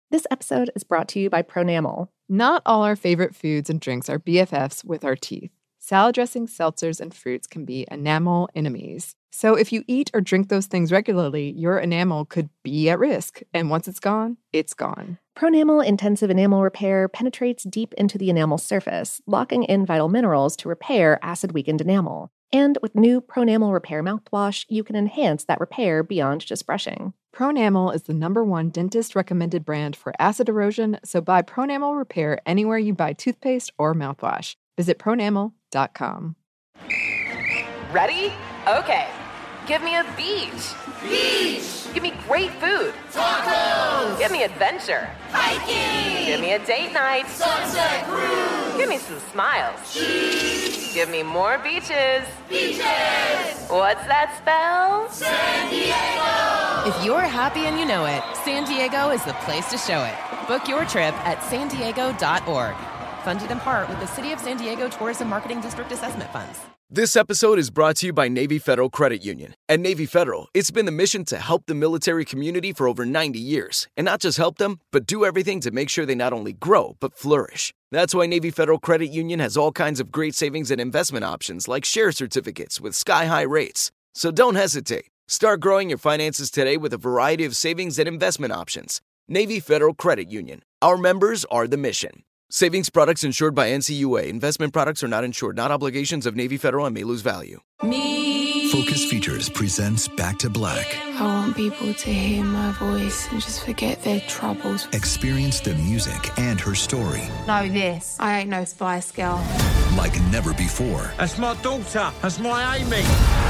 This episode is brought to you by Pronamel. Not all our favorite foods and drinks are BFFs with our teeth. Salad dressings, seltzers, and fruits can be enamel enemies. So if you eat or drink those things regularly, your enamel could be at risk. And once it's gone, it's gone. Pronamel Intensive Enamel Repair penetrates deep into the enamel surface, locking in vital minerals to repair acid-weakened enamel. And with new Pronamel Repair mouthwash, you can enhance that repair beyond just brushing. Pronamel is the #1 dentist-recommended brand for acid erosion, so buy Pronamel Repair anywhere you buy toothpaste or mouthwash. Visit pronamel.com. Ready? Okay. Give me a beach. Beach! Give me great food. Tacos! Give me adventure. Hiking! Give me a date night. Sunset cruise! Give me some smiles. Cheese! Give me more beaches. Beaches! What's that spell? San Diego! If you're happy and you know it, San Diego is the place to show it. Book your trip at sandiego.org. Funded in part with the City of San Diego Tourism Marketing District Assessment Funds. This episode is brought to you by Navy Federal Credit Union. At Navy Federal, it's been the mission to help the military community for over 90 years. And not just help them, but do everything to make sure they not only grow, but flourish. That's why Navy Federal Credit Union has all kinds of great savings and investment options like share certificates with sky-high rates. So don't hesitate. Start growing your finances today with a variety of savings and investment options. Navy Federal Credit Union. Our members are the mission. Savings products insured by NCUA. Investment products are not insured, not obligations of Navy Federal and may lose value. Focus Features presents Back to Black. I want people to hear my voice and just forget their troubles. Experience the music and her story. Know this, I ain't no Spice Girl. Like never before. That's my daughter. That's my Amy.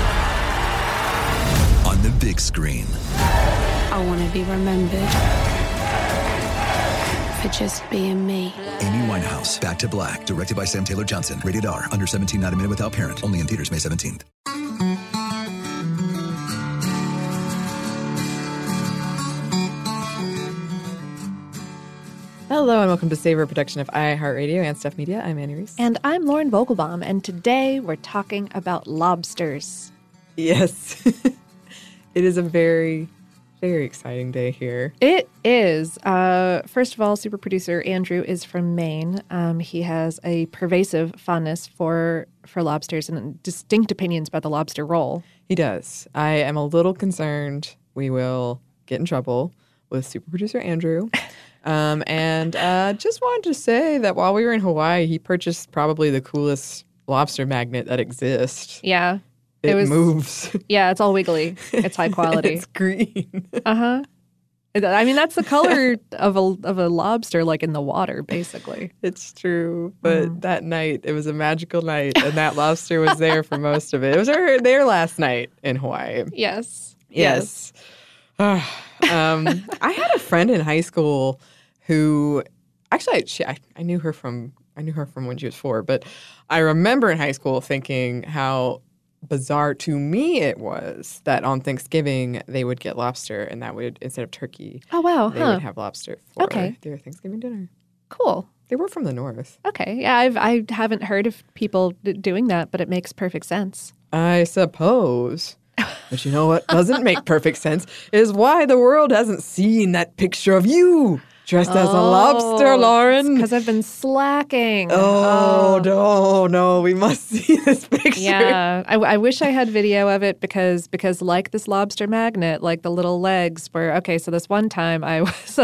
On the big screen. I want to be remembered for just being me. Amy Winehouse, Back to Black, directed by Sam Taylor Johnson. Rated R, under 17, not a minute without parent. Only in theaters May 17th. Hello and welcome to Savor, a production of iHeartRadio and Stuff Media. I'm Annie Reese. And I'm Lauren Vogelbaum, and today we're talking about lobsters. Yes. It is a very, very exciting day here. It is. First of all, super producer Andrew is from Maine. He has a pervasive fondness for lobsters and distinct opinions about the lobster roll. He does. I am a little concerned we will get in trouble with super producer Andrew. And just wanted to say that while we were in Hawaii, he purchased probably the coolest lobster magnet that exists. Yeah. It moves. Yeah, it's all wiggly. It's high quality. It's green. Uh-huh. I mean, that's the color of a lobster, like in the water, basically. It's true. But that night, it was a magical night, and that lobster was there for most of it. It was their last night in Hawaii. Yes. I had a friend in high school who, actually, I knew her from when she was 4, but I remember in high school thinking how bizarre to me it was that on Thanksgiving they would get lobster, and that would, instead of turkey, Oh, wow. they would have lobster for their Thanksgiving dinner. Cool. They were from the north. Okay. Yeah, I haven't heard of people doing that, but it makes perfect sense. I suppose. But you know what doesn't make perfect sense is why the world hasn't seen that picture of you dressed as a lobster, Lauren. Because I've been slacking. No, we must see this picture. Yeah, I wish I had video of it because like this lobster magnet, like the little legs were okay. So this one time I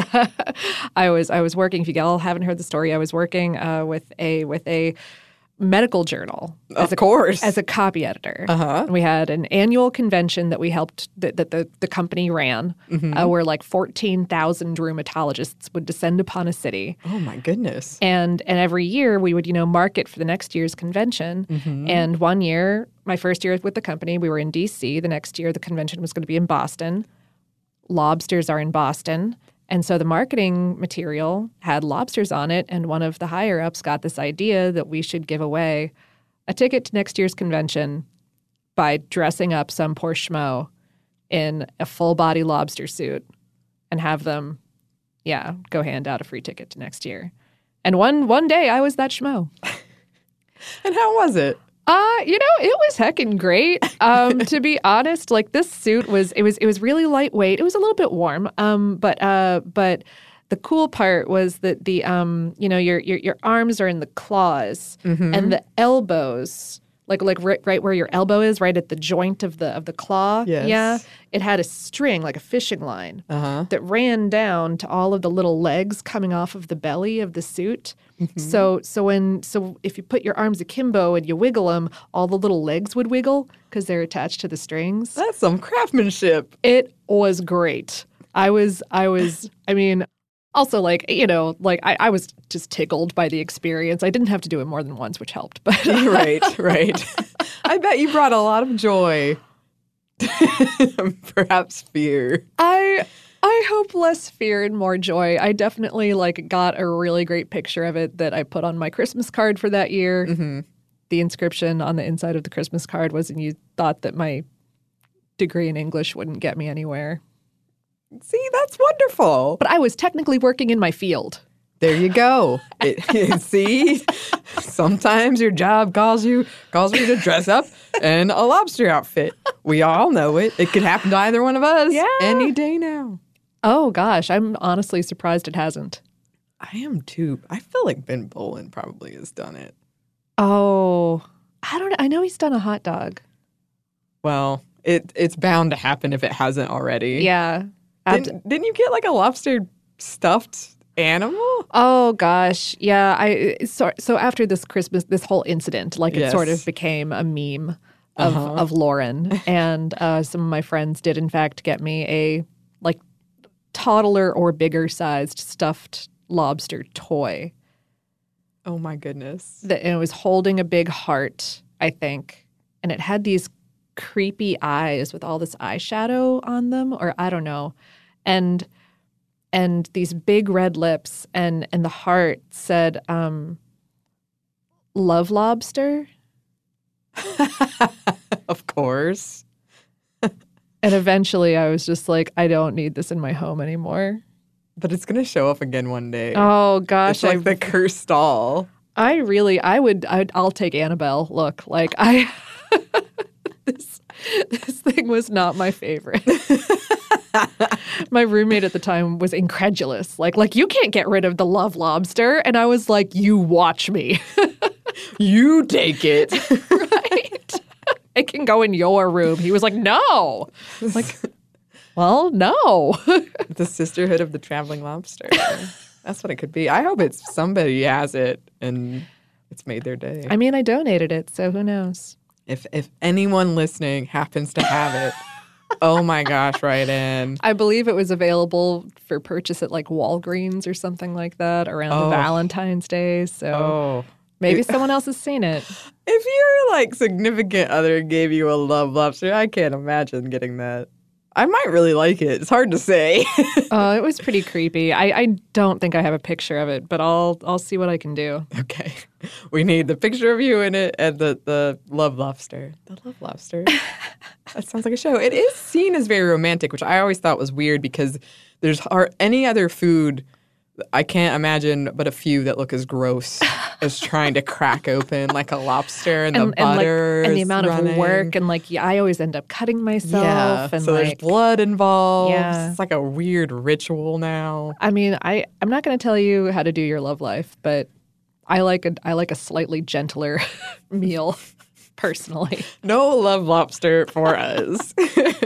was working. If you all haven't heard the story, I was working with a medical journal, as a copy editor. Uh-huh. We had an annual convention that we helped that the company ran, where like 14,000 rheumatologists would descend upon a city. Oh my goodness! And every year we would market for the next year's convention. Mm-hmm. And one year, my first year with the company, we were in D.C. The next year, the convention was going to be in Boston. Lobsters are in Boston. And so the marketing material had lobsters on it, and one of the higher-ups got this idea that we should give away a ticket to next year's convention by dressing up some poor schmo in a full-body lobster suit and have them, go hand out a free ticket to next year. And one day I was that schmo. And how was it? It was heckin' great. To be honest, like this suit was really lightweight. It was a little bit warm. But The cool part was that the your arms are in the claws and the elbows, like right where your elbow is, right at the joint of the claw. Yes. Yeah, it had a string like a fishing line that ran down to all of the little legs coming off of the belly of the suit. So if you put your arms akimbo and you wiggle them, all the little legs would wiggle because they're attached to the strings. That's some craftsmanship. It was great. I mean, also, I was just tickled by the experience. I didn't have to do it more than once, which helped. But Right. I bet you brought a lot of joy. Perhaps fear. I hope less fear and more joy. I definitely got a really great picture of it that I put on my Christmas card for that year. Mm-hmm. The inscription on the inside of the Christmas card was, and you thought that my degree in English wouldn't get me anywhere. See, that's wonderful. But I was technically working in my field. There you go. See, sometimes your job calls you to dress up in a lobster outfit. We all know it. It could happen to either one of us any day now. Oh, gosh. I'm honestly surprised it hasn't. I am too. I feel like Ben Bolin probably has done it. Oh, I don't know. I know he's done a hot dog. Well, it's bound to happen if it hasn't already. Yeah. Didn't you get like a lobster stuffed animal? Oh gosh, yeah. So after this Christmas, this whole incident, it sort of became a meme of Lauren, and some of my friends did in fact get me a toddler or bigger sized stuffed lobster toy. Oh my goodness! And it was holding a big heart, I think, and it had these creepy eyes with all this eyeshadow on them, or I don't know, and these big red lips, and the heart said, "Love lobster." Of course. And eventually, I was just like, I don't need this in my home anymore. But it's gonna show up again one day. Oh gosh, it's like the cursed doll. I'll take Annabelle. Look, this thing was not my favorite. My roommate at the time was incredulous. Like you can't get rid of the love lobster. And I was like, you watch me. You take it. Right. It can go in your room. He was like, no. Like, well, no. The Sisterhood of the Traveling Lobster. That's what it could be. I hope somebody has it and it's made their day. I mean, I donated it, so who knows? If anyone listening happens to have it, oh my gosh, right in. I believe it was available for purchase at Walgreens or something like that around Valentine's Day. So maybe someone else has seen it. If your significant other gave you a love lobster, I can't imagine getting that. I might really like it. It's hard to say. It was pretty creepy. I don't think I have a picture of it, but I'll see what I can do. Okay. We need the picture of you in it and the love lobster. The love lobster. That sounds like a show. It is seen as very romantic, which I always thought was weird because there's any other food I can't imagine but a few that look as gross as trying to crack open like a lobster and the butter and the amount running. Of work and I always end up cutting myself. Yeah, and so there's blood involved. Yeah. It's like a weird ritual now. I mean, I'm not going to tell you how to do your love life, but I like a slightly gentler meal personally. No love lobster for us.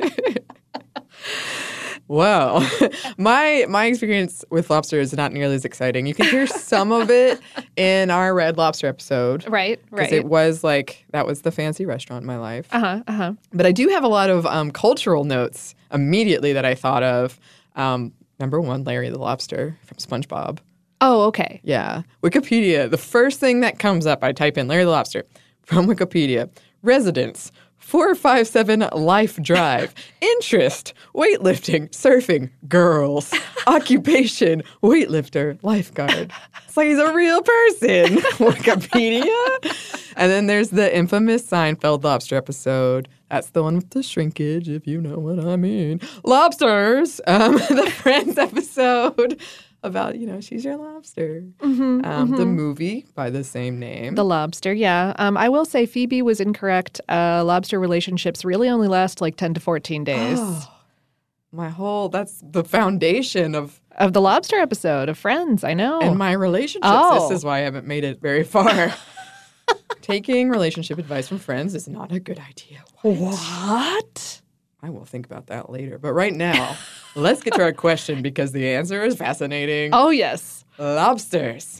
Well, my experience with lobster is not nearly as exciting. You can hear some of it in our Red Lobster episode. Right. Because it was that was the fancy restaurant in my life. Uh-huh. But I do have a lot of cultural notes immediately that I thought of. Number one, Larry the Lobster from SpongeBob. Oh, okay. Yeah. Wikipedia, the first thing that comes up, I type in Larry the Lobster from Wikipedia. Residence, 457 Life Drive. Interest, weightlifting, surfing, girls. Occupation, weightlifter, lifeguard. It's like he's a real person. Wikipedia. And then there's the infamous Seinfeld lobster episode. That's the one with the shrinkage, if you know what I mean. Lobsters. The Friends episode about, she's your lobster. The movie by the same name. The Lobster, yeah. I will say Phoebe was incorrect. Lobster relationships really only last 10 to 14 days. That's the foundation of the lobster episode of Friends, I know. and my relationships. Oh. This is why I haven't made it very far. Taking relationship advice from friends is not a good idea. What? I will think about that later. But right now, let's get to our question because the answer is fascinating. Oh, yes. Lobsters.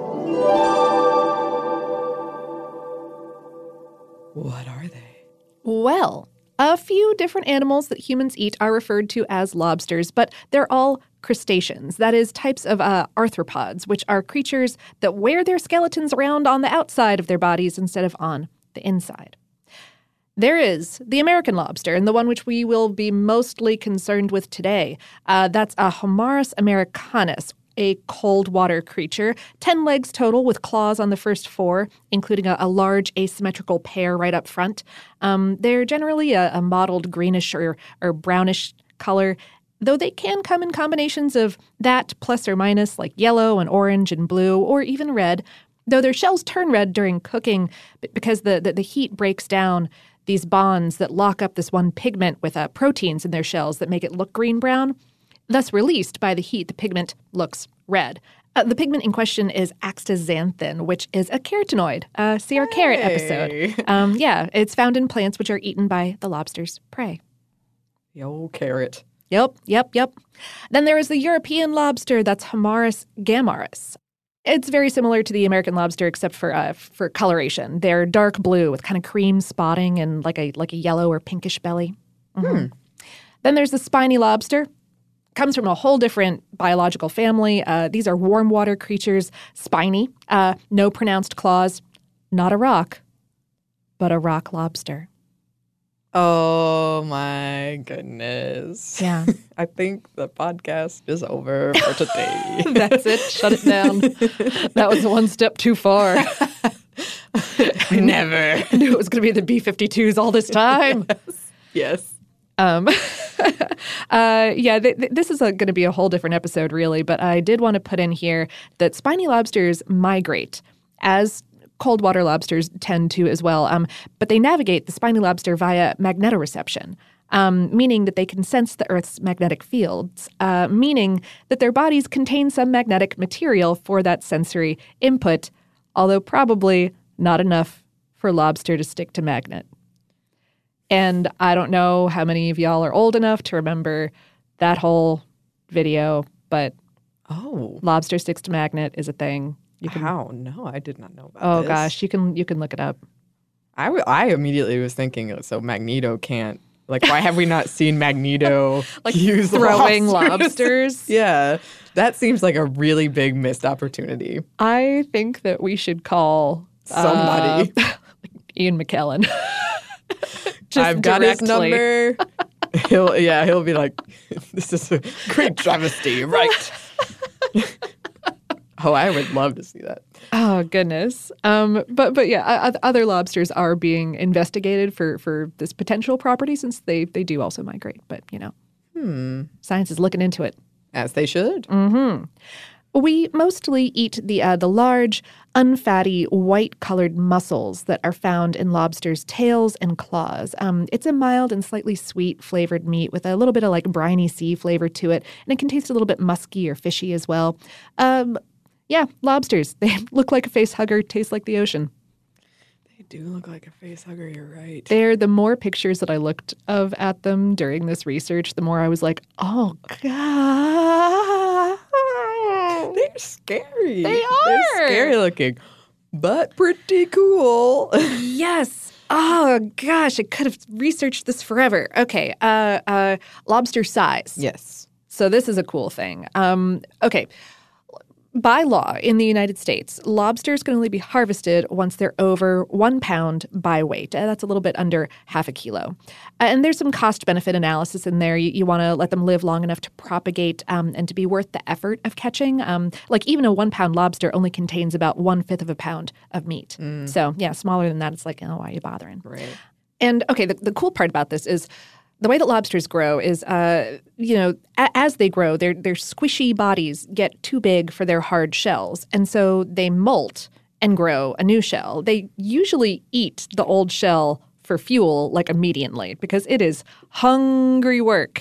What are they? Well, a few different animals that humans eat are referred to as lobsters, but they're all crustaceans. That is, types of arthropods, which are creatures that wear their skeletons around on the outside of their bodies instead of on the inside. There is the American lobster, and the one which we will be mostly concerned with today. That's a Homarus americanus, a cold water creature, 10 legs total with claws on the first 4, including a large asymmetrical pair right up front. They're generally a mottled greenish or brownish color, though they can come in combinations of that plus or minus, like yellow and orange and blue, or even red, though their shells turn red during cooking because the heat breaks down these bonds that lock up this one pigment with proteins in their shells that make it look green-brown. Thus, released by the heat, the pigment looks red. The pigment in question is astaxanthin, which is a carotenoid. See our carrot episode. Yeah, it's found in plants which are eaten by the lobster's prey. The old carrot. Yep. Then there is the European lobster. That's Homarus gammarus. It's very similar to the American lobster except for coloration. They're dark blue with kind of cream spotting and like a yellow or pinkish belly. Mm-hmm. Then there's the spiny lobster. Comes from a whole different biological family. These are warm water creatures, spiny, no pronounced claws, not a rock, but a rock lobster. Oh my goodness. Yeah. I think the podcast is over for today. That's it. Shut it down. That was one step ttoo far. Never. I knew it was going to be the B-52s all this time. Yes. This is going to be a whole different episode, really, but I did want to put in here that spiny lobsters migrate, as cold water lobsters tend to as well, but they navigate the spiny lobster via magnetoreception, meaning that they can sense the Earth's magnetic fields, meaning that their bodies contain some magnetic material for that sensory input, although probably not enough for lobster to stick to magnet. And I don't know how many of y'all are old enough to remember that whole video, but lobster sticks to magnet is a thing. How? No, I did not know about this. Oh gosh, you can look it up. I immediately was thinking, so Magneto can't. Like, why have we not seen Magneto use throwing lobsters? Yeah, that seems like a really big missed opportunity. I think that we should call somebody, Ian McKellen. I've got his number. He'll be like, this is a great travesty, right? Oh, I would love to see that. Oh, goodness. But yeah, other lobsters are being investigated for this potential property since they do also migrate. But, science is looking into it. As they should. Mm-hmm. We mostly eat the large, unfatty, white-colored mussels that are found in lobsters' tails and claws. It's a mild and slightly sweet flavored meat with a little bit of like briny sea flavor to it, and it can taste a little bit musky or fishy as well. Yeah, lobsters. They look like a face hugger, taste like the ocean. They do look like a face hugger, you're right. The more pictures that I looked at them during this research, the more I was like, oh, God. They're scary. They are. They're scary looking, but pretty cool. Yes. Oh, gosh, I could have researched this forever. Okay, lobster size. Yes. So this is a cool thing. Okay. By law in the United States, lobsters can only be harvested once they're over 1 pound by weight. That's a little bit under half a kilo. And there's some cost-benefit analysis in there. You want to let them live long enough to propagate and to be worth the effort of catching. Like even a 1 pound lobster only contains about 1/5 of a pound of meat. So yeah, smaller than that, it's like, oh, why are you bothering? Right. And okay, the cool part about this is the way that lobsters grow is, as they grow, their squishy bodies get too big for their hard shells. And so they molt and grow a new shell. They usually eat the old shell for fuel, like immediately, because it is hungry work.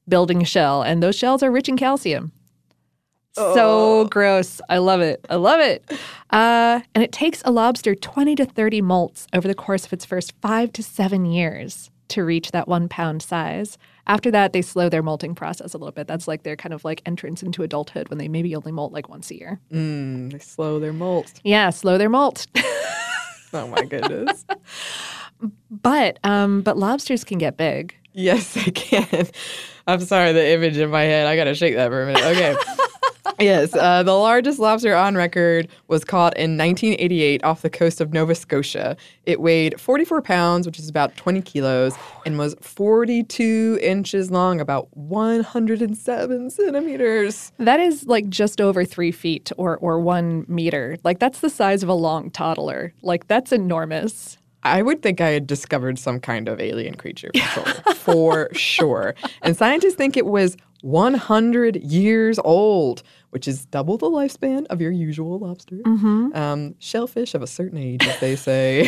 building a shell, and those shells are rich in calcium. So gross. I love it. I love it. And it takes a lobster 20 to 30 molts over the course of its first 5 to 7 years to reach that 1 pound size. After that, they slow their molting process a little bit. That's like their kind of like entrance into adulthood when they maybe only molt like once a year. They slow their molt. Yeah, slow their molt. Oh my goodness. But lobsters can get big. Yes, they can. I'm sorry, the image in my head. I got to shake that for a minute. Okay. Yes, the largest lobster on record was caught in 1988 off the coast of Nova Scotia. It weighed 44 pounds, which is about 20 kilos, and was 42 inches long, about 107 centimeters. That is like just over 3 feet or 1 meter. Like that's the size of a long toddler. Like that's enormous. I would think I had discovered some kind of alien creature for sure. And scientists think it was 100 years old, which is double the lifespan of your usual lobster. Shellfish of a certain age, as they say.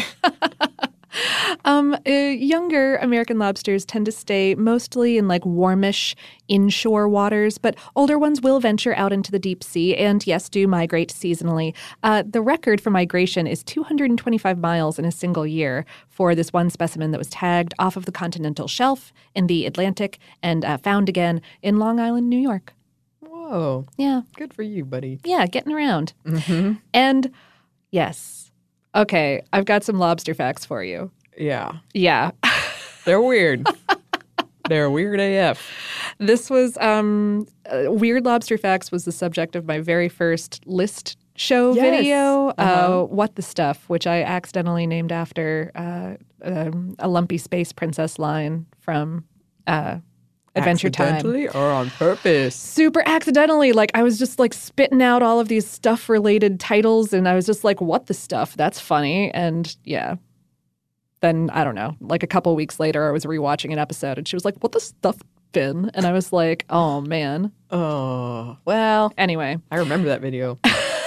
Younger American lobsters tend to stay mostly in like warmish inshore waters, but older ones will venture out into the deep sea and, yes, do migrate seasonally. The record for migration is 225 miles in a single year for this one specimen that was tagged off of the continental shelf in the Atlantic and found again in Long Island, New York. Whoa. Yeah. Good for you, buddy. Yeah, getting around. And, yes. Okay, I've got some lobster facts for you. Yeah. Yeah. They're weird. They're weird AF. This was Weird Lobster Facts was the subject of my very first list show video, What the Stuff, which I accidentally named after a lumpy space princess line from Adventure Time. Accidentally or on purpose? Super accidentally. Like I was just like spitting out all of these stuff-related titles, and I was just like, what the stuff? That's funny. And yeah. Then, I don't know, like a couple weeks later, I was rewatching an episode, and she was like, what the stuff, Finn? And I was like, oh, man. Oh, well. Anyway. I remember that video.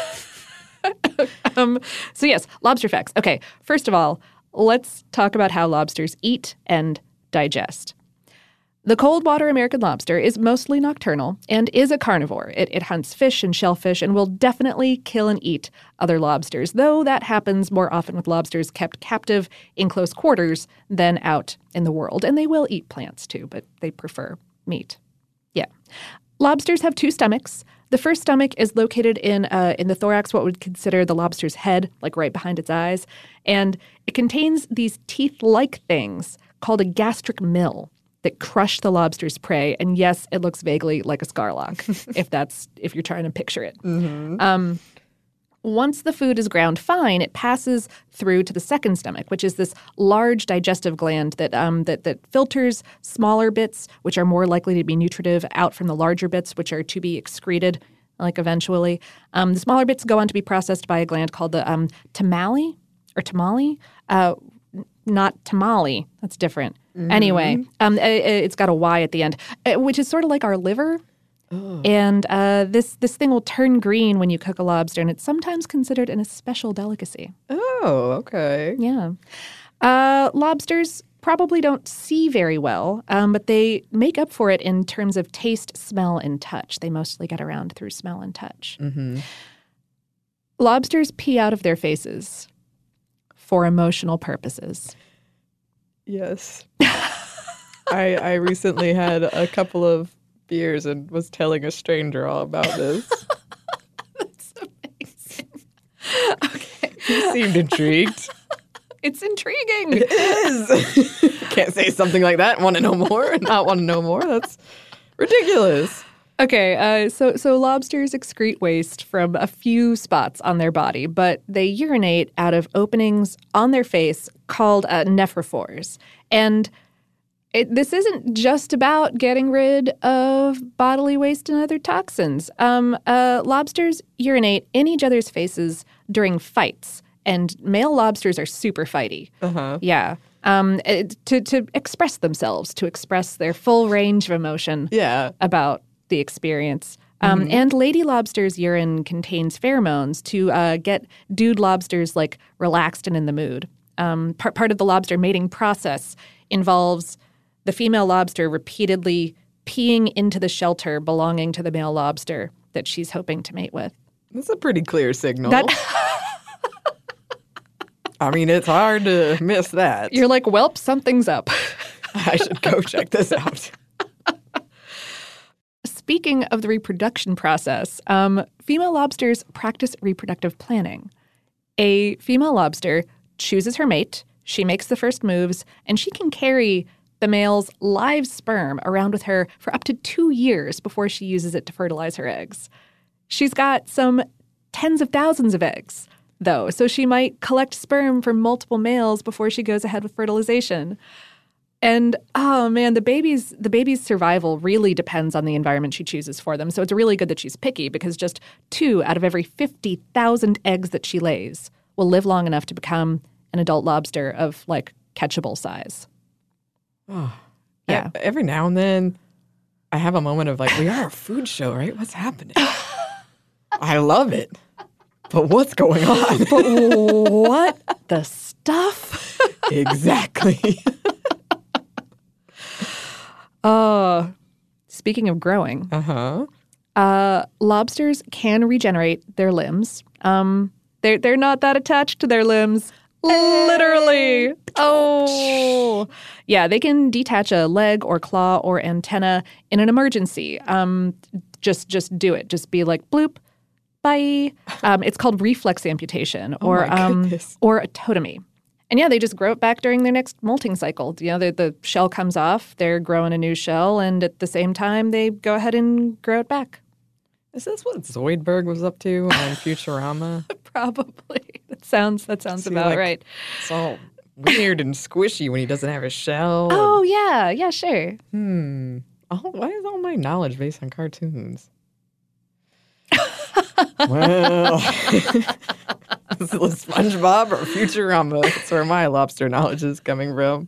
So yes, lobster facts. Okay, first of all, let's talk about how lobsters eat and digest. The cold water American lobster is mostly nocturnal and is a carnivore. It hunts fish and shellfish and will definitely kill and eat other lobsters, though that happens more often with lobsters kept captive in close quarters than out in the world. And they will eat plants too, but they prefer meat. Yeah. Lobsters have 2 stomachs. The first stomach is located in the thorax, what would consider the lobster's head, like right behind its eyes. And it contains these teeth-like things called a gastric mill that crush the lobster's prey. And yes, it looks vaguely like a scarlock, if you're trying to picture it. Once the food is ground fine, it passes through to the second stomach, which is this large digestive gland that filters smaller bits, which are more likely to be nutritive, out from the larger bits, which are to be excreted, like eventually. The smaller bits go on to be processed by a gland called the tamale. Not tamale. That's different. Anyway, it's got a Y at the end, which is sort of like our liver. Oh. And this thing will turn green when you cook a lobster, and it's sometimes considered an especial delicacy. Oh, okay. Yeah. Lobsters probably don't see very well, but they make up for it in terms of taste, smell, and touch. They mostly get around through smell and touch. Lobsters pee out of their faces for emotional purposes. Yes. I recently had a couple of beers and was telling a stranger all about this. That's amazing. Okay. He seemed intrigued. It's intriguing. It is. Can't say something like that. Want to know more? Not want to know more? That's ridiculous. Okay, so lobsters excrete waste from a few spots on their body, but they urinate out of openings on their face called nephrophores. And this isn't just about getting rid of bodily waste and other toxins. Lobsters urinate in each other's faces during fights, and male lobsters are super fighty. Yeah. To express themselves, to express their full range of emotion about the experience. And lady lobsters' urine contains pheromones to get dude lobsters like relaxed and in the mood. Part of the lobster mating process involves the female lobster repeatedly peeing into the shelter belonging to the male lobster that she's hoping to mate with. That's a pretty clear signal. I mean, it's hard to miss that. You're like, welp, something's up. I should go check this out. Speaking of the reproduction process, female lobsters practice reproductive planning. A female lobster chooses her mate, she makes the first moves, and she can carry the male's live sperm around with her for up to 2 years before she uses it to fertilize her eggs. She's got some tens of thousands of eggs, though, so she might collect sperm from multiple males before she goes ahead with fertilization. And, oh man, the baby's survival really depends on the environment she chooses for them. So it's really good that she's picky because just 2 out of every 50,000 eggs that she lays will live long enough to become an adult lobster of, like, catchable size. Oh, yeah. Every now and then, I have a moment of like, we are a food show, right? What's happening? I love it. But what's going on? But what the stuff? Exactly. Speaking of growing, Uh-huh. Lobsters can regenerate their limbs. They're not that attached to their limbs. Literally. Oh. Yeah, they can detach a leg or claw or antenna in an emergency. Just do it. Just be like, bloop, bye. It's called reflex amputation or ototomy. And yeah, they just grow it back during their next molting cycle. You know, the shell comes off, they're growing a new shell, and at the same time, they go ahead and grow it back. Is this what Zoidberg was up to on Futurama? Probably. That sounds about right. It's all weird and squishy when he doesn't have a shell. Oh, yeah, sure. Why is all my knowledge based on cartoons? Well, SpongeBob or Futurama. That's where my lobster knowledge is coming from.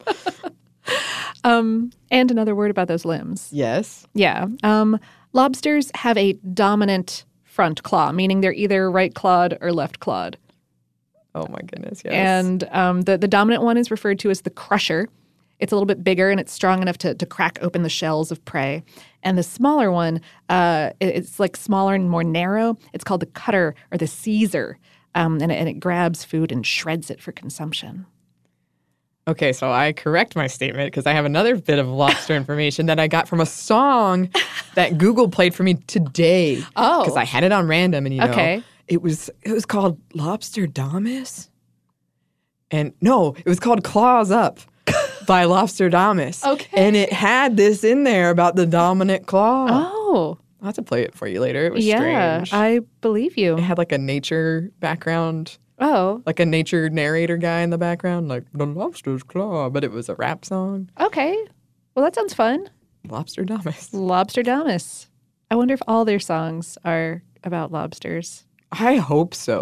And another word about those limbs. Yes. Yeah. Lobsters have a dominant front claw, meaning they're either right clawed or left clawed. Oh, my goodness, yes. And the dominant one is referred to as the crusher. It's a little bit bigger and it's strong enough to crack open the shells of prey. And the smaller one, it's like smaller and more narrow. It's called the cutter or the seizer. And it grabs food and shreds it for consumption. Okay, so I correct my statement because I have another bit of lobster information that I got from a song that Google played for me today. Oh. Because I had it on random and, Okay. it was called Lobsterdamus. And no, it was called Claws Up by Lobsterdamus. Okay. And it had this in there about the dominant claw. Oh. I'll have to play it for you later. It was Yeah, strange. I believe you. It had like a nature background. Oh. Like a nature narrator guy in the background, like the lobster's claw, but it was a rap song. Okay. Well, that sounds fun. Lobsterdamus. Lobsterdamus. I wonder if all their songs are about lobsters. I hope so.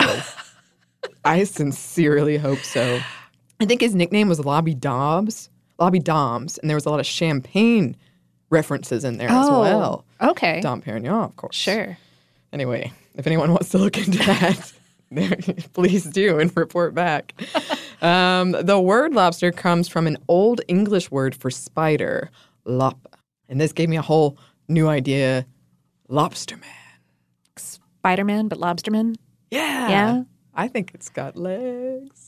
I sincerely hope so. I think his nickname was Lobby Doms, and there was a lot of champagne references in there as well. Okay. Dom Perignon, of course. Sure. Anyway, if anyone wants to look into that, please do and report back. The word lobster comes from an old English word for spider, lop. And this gave me a whole new idea, lobsterman. Spider-Man, but lobsterman? Yeah. Yeah? I think it's got legs.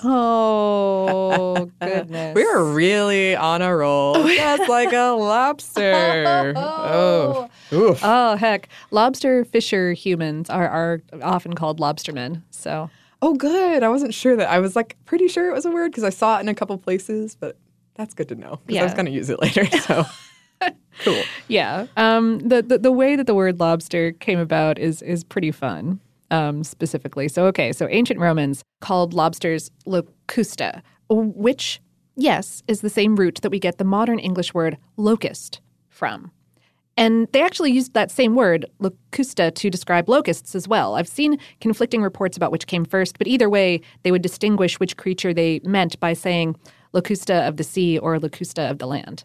Oh, goodness. We are really on a roll. Just like a lobster. Oh. Oof. Oh, heck. Lobster fisher humans are often called lobstermen, so... Oh, good. I wasn't sure that. I was like pretty sure it was a word because I saw it in a couple places, but that's good to know because I was Yeah. going to use it later. So cool. Yeah. The way that the word lobster came about is pretty fun, specifically. So ancient Romans called lobsters locusta, which, yes, is the same root that we get the modern English word locust from. And they actually used that same word, locusta, to describe locusts as well. I've seen conflicting reports about which came first, but either way, they would distinguish which creature they meant by saying locusta of the sea or locusta of the land.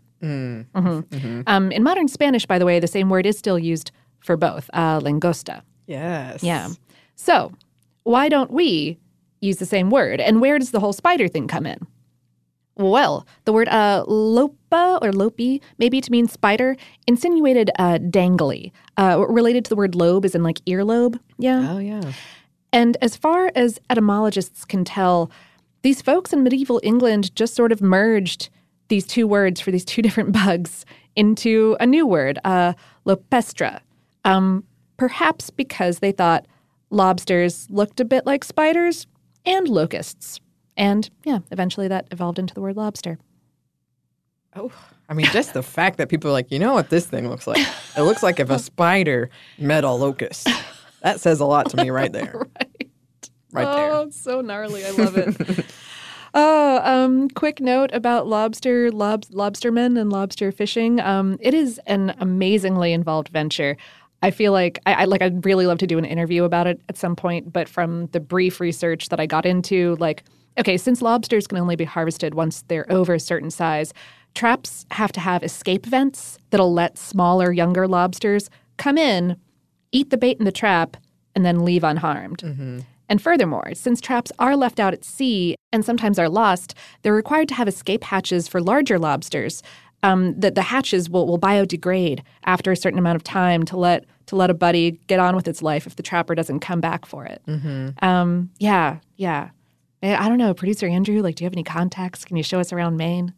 In modern Spanish, by the way, the same word is still used for both, langosta. Yes. Yeah. So why don't we use the same word? And where does the whole spider thing come in? Well, the word lopa or lopi, maybe to mean spider, insinuated dangly, related to the word lobe as in like earlobe. Yeah. Oh, yeah. And as far as etymologists can tell, these folks in medieval England just sort of merged these two words for these two different bugs into a new word, lopestra, perhaps because they thought lobsters looked a bit like spiders and locusts. And, yeah, eventually that evolved into the word lobster. Oh, I mean, just the fact that people are like, you know what this thing looks like? It looks like if a spider met a locust. That says a lot to me right there. Right there. Oh, it's so gnarly. I love it. Quick note about lobstermen and lobster fishing. It is an amazingly involved venture. I feel like I'd really love to do an interview about it at some point, but from the brief research that I got into, like, okay, since lobsters can only be harvested once they're over a certain size, traps have to have escape vents that'll let smaller, younger lobsters come in, eat the bait in the trap, and then leave unharmed. Mm-hmm. And furthermore, since traps are left out at sea and sometimes are lost, they're required to have escape hatches for larger lobsters. That the hatches will biodegrade after a certain amount of time to let a buddy get on with its life if the trapper doesn't come back for it. Mm-hmm. Yeah. I don't know, producer Andrew, like, do you have any contacts? Can you show us around Maine?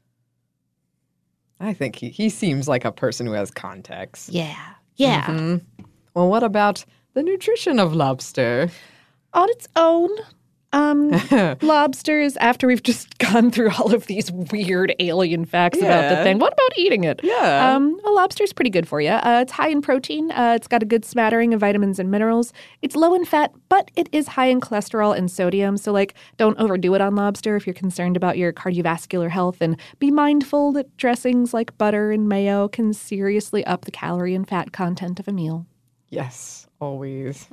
I think he seems like a person who has contacts. Yeah. Mm-hmm. Well, what about the nutrition of lobster? On its own, lobsters, after we've just gone through all of these weird alien facts about the thing, what about eating it? Yeah. A lobster's pretty good for you. It's high in protein. It's got a good smattering of vitamins and minerals. It's low in fat, but it is high in cholesterol and sodium. So, like, don't overdo it on lobster if you're concerned about your cardiovascular health. And be mindful that dressings like butter and mayo can seriously up the calorie and fat content of a meal. Yes, always.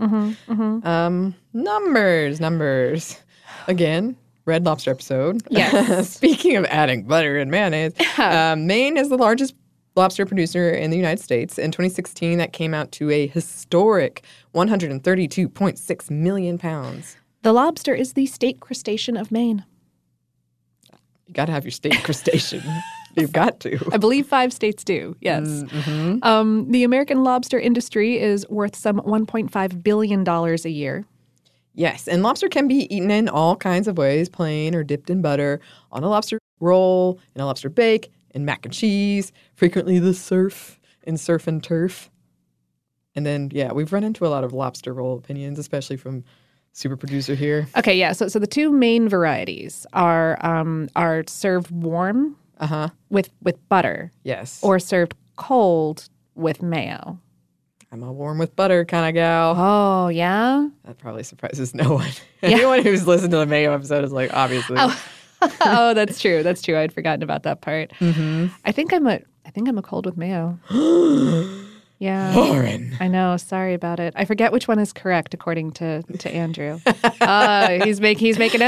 Numbers. Again, Red Lobster episode. Yes. Speaking of adding butter and mayonnaise, Maine is the largest lobster producer in the United States. In 2016, that came out to a historic 132.6 million pounds. The lobster is the state crustacean of Maine. You got to have your state crustacean. You've got to. I believe 5 states do, yes. Mm-hmm. The American lobster industry is worth some $1.5 billion a year. Yes, and lobster can be eaten in all kinds of ways, plain or dipped in butter, on a lobster roll, in a lobster bake, in mac and cheese, frequently the surf and turf. And then, yeah, we've run into a lot of lobster roll opinions, especially from super producer here. Okay, yeah, so the two main varieties are served warm with butter. Yes. Or served cold with mayo. I'm a warm with butter kind of gal. Oh, yeah? That probably surprises no one. Anyone who's listened to the mayo episode is like, obviously. Oh, that's true. That's true. I'd forgotten about that part. Mm-hmm. I think I'm a cold with mayo. Yeah. Lauren. I know. Sorry about it. I forget which one is correct according to Andrew. He's making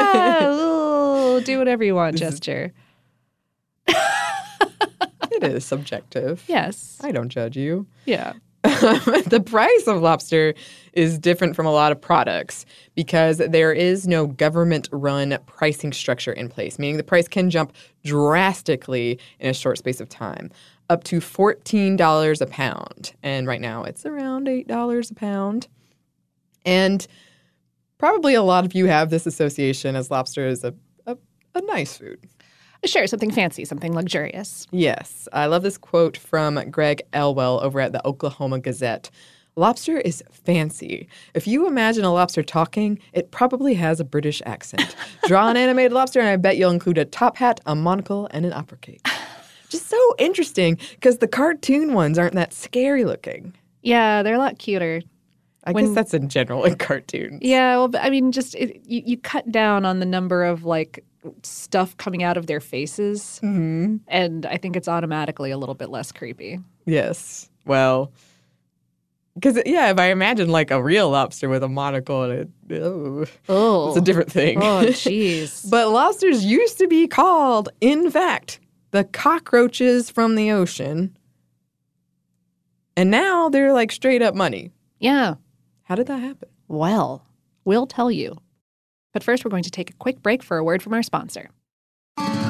do whatever you want gesture. It is subjective. Yes. I don't judge you. Yeah. The price of lobster is different from a lot of products because there is no government-run pricing structure in place, meaning the price can jump drastically in a short space of time, up to $14 a pound. And right now it's around $8 a pound. And probably a lot of you have this association as lobster is a nice food. Sure, something fancy, something luxurious. Yes. I love this quote from Greg Elwell over at the Oklahoma Gazette. Lobster is fancy. If you imagine a lobster talking, it probably has a British accent. Draw an animated lobster and I bet you'll include a top hat, a monocle, and an upper cape. Just so interesting because the cartoon ones aren't that scary looking. Yeah, they're a lot cuter. I guess that's in general in cartoons. Yeah, well, I mean, just you cut down on the number of, like, stuff coming out of their faces, and I think it's automatically a little bit less creepy. Yes. Well, because, if I imagine, like, a real lobster with a monocle and it's a different thing. Oh, jeez. But lobsters used to be called, in fact, the cockroaches from the ocean. And now they're, like, straight up money. Yeah. How did that happen? Well, we'll tell you. But first, we're going to take a quick break for a word from our sponsor.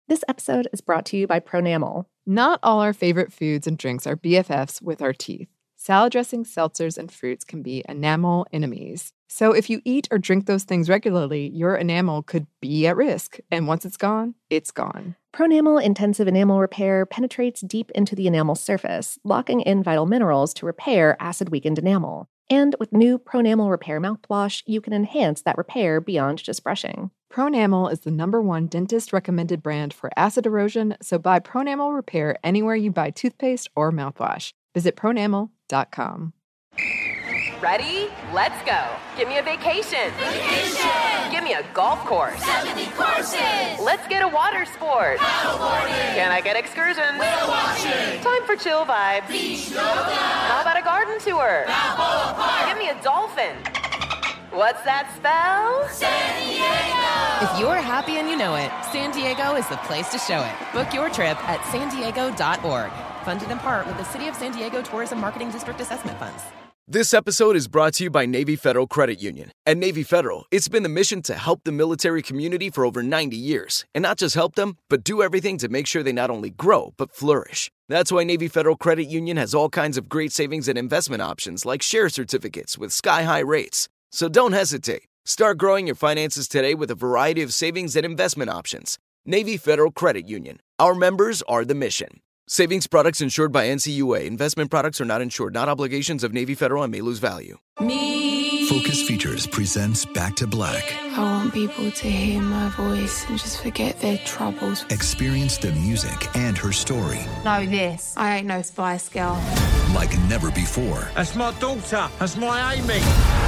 This episode is brought to you by Pronamel. Not all our favorite foods and drinks are BFFs with our teeth. Salad dressings, seltzers, and fruits can be enamel enemies. So if you eat or drink those things regularly, your enamel could be at risk. And once it's gone, it's gone. Pronamel Intensive Enamel Repair penetrates deep into the enamel surface, locking in vital minerals to repair acid-weakened enamel. And with new Pronamel Repair mouthwash, you can enhance that repair beyond just brushing. Pronamel is the #1 dentist-recommended brand for acid erosion, so buy Pronamel Repair anywhere you buy toothpaste or mouthwash. Visit pronamel.com. Ready? Let's go. Give me a vacation. Vacation! Give me a golf course. 70 courses! Let's get a water sport. Paddleboarding! Can I get excursions? Whale watching! Time for chill vibes. Beach yoga! How about a garden tour? Balboa Park! Give me a dolphin. What's that spell? San Diego! If you're happy and you know it, San Diego is the place to show it. Book your trip at sandiego.org. Funded in part with the City of San Diego Tourism Marketing District Assessment Funds. This episode is brought to you by Navy Federal Credit Union. At Navy Federal, it's been the mission to help the military community for over 90 years. And not just help them, but do everything to make sure they not only grow, but flourish. That's why Navy Federal Credit Union has all kinds of great savings and investment options like share certificates with sky-high rates. So don't hesitate. Start growing your finances today with a variety of savings and investment options. Navy Federal Credit Union. Our members are the mission. Savings products insured by NCUA. Investment products are not insured, not obligations of Navy Federal and may lose value. Focus Features presents Back to Black. I want people to hear my voice and just forget their troubles. Experience the music and her story Know this. I ain't no Spice Girl. like never before That's my daughter. That's my Amy.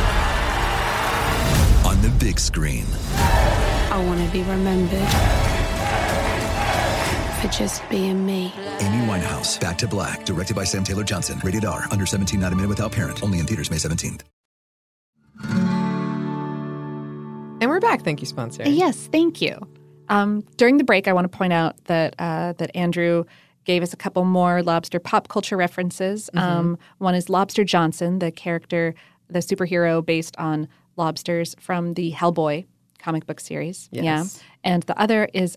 on the big screen. I want to be remembered for just being me. Amy Winehouse, Back to Black, directed by Sam Taylor Johnson. Rated R, under 17, not a minute without parent. Only in theaters May 17th. And we're back. Thank you, sponsor. Yes, thank you. During the break, I want to point out that that Andrew gave us a couple more lobster pop culture references. One is Lobster Johnson, the character, the superhero based on lobsters from the Hellboy comic book series. Yes. Yeah. And the other is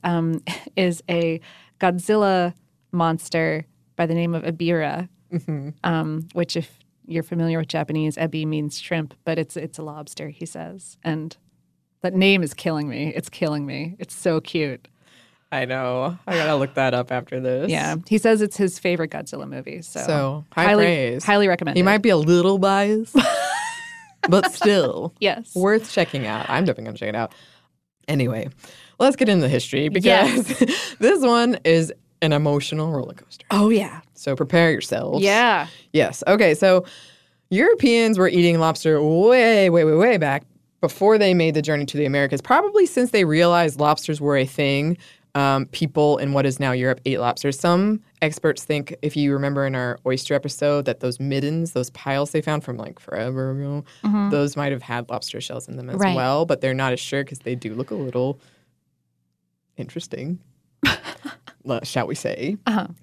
a Godzilla monster by the name of Ebirah, which, if you're familiar with Japanese, ebi means shrimp, but it's a lobster, he says. And that name is killing me. It's killing me. It's so cute. I know. I gotta look that up after this. Yeah. He says it's his favorite Godzilla movie. So high praise. Highly recommend He it. might be a little biased, but still, Yes. worth checking out. I'm definitely gonna check it out. Anyway, let's get into the history because Yes. this one is an emotional roller coaster. Oh, yeah. So prepare yourselves. Yeah. Yes. Okay. So Europeans were eating lobster way back before they made the journey to the Americas, probably since they realized lobsters were a thing. People in what is now Europe ate lobsters. Some experts think, if you remember in our oyster episode, that those middens, those piles they found from like forever ago, those might have had lobster shells in them as Right. well, but they're not as sure because they do look a little interesting, shall we say.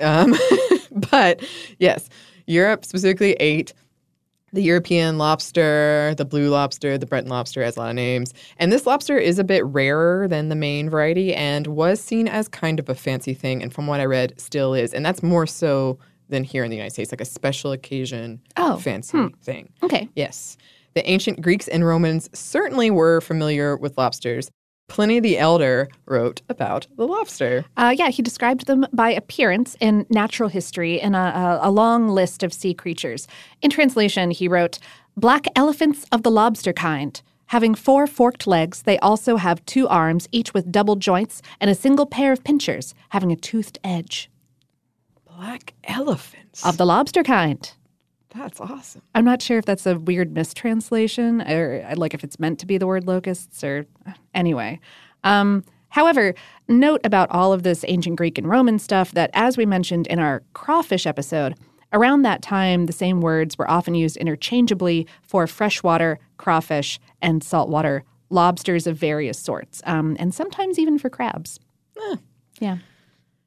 But yes, Europe specifically ate the European lobster, the blue lobster, the Breton lobster, has a lot of names. And this lobster is a bit rarer than the main variety and was seen as kind of a fancy thing. And from what I read, still is. And that's more so than here in the United States, like a special occasion fancy thing. Okay. Yes. The ancient Greeks and Romans certainly were familiar with lobsters. Pliny the Elder wrote about the lobster. He described them by appearance in natural history in a long list of sea creatures. In translation, he wrote, "Black elephants of the lobster kind. Having 4 forked legs, they also have 2 arms, each with double joints, and a single pair of pincers, having a toothed edge." Black elephants. Of the lobster kind. That's awesome. I'm not sure if that's a weird mistranslation or like if it's meant to be the word locusts or anyway. However, note about all of this ancient Greek and Roman stuff that, as we mentioned in our crawfish episode, around that time, the same words were often used interchangeably for freshwater crawfish and saltwater lobsters of various sorts, and sometimes even for crabs. Yeah.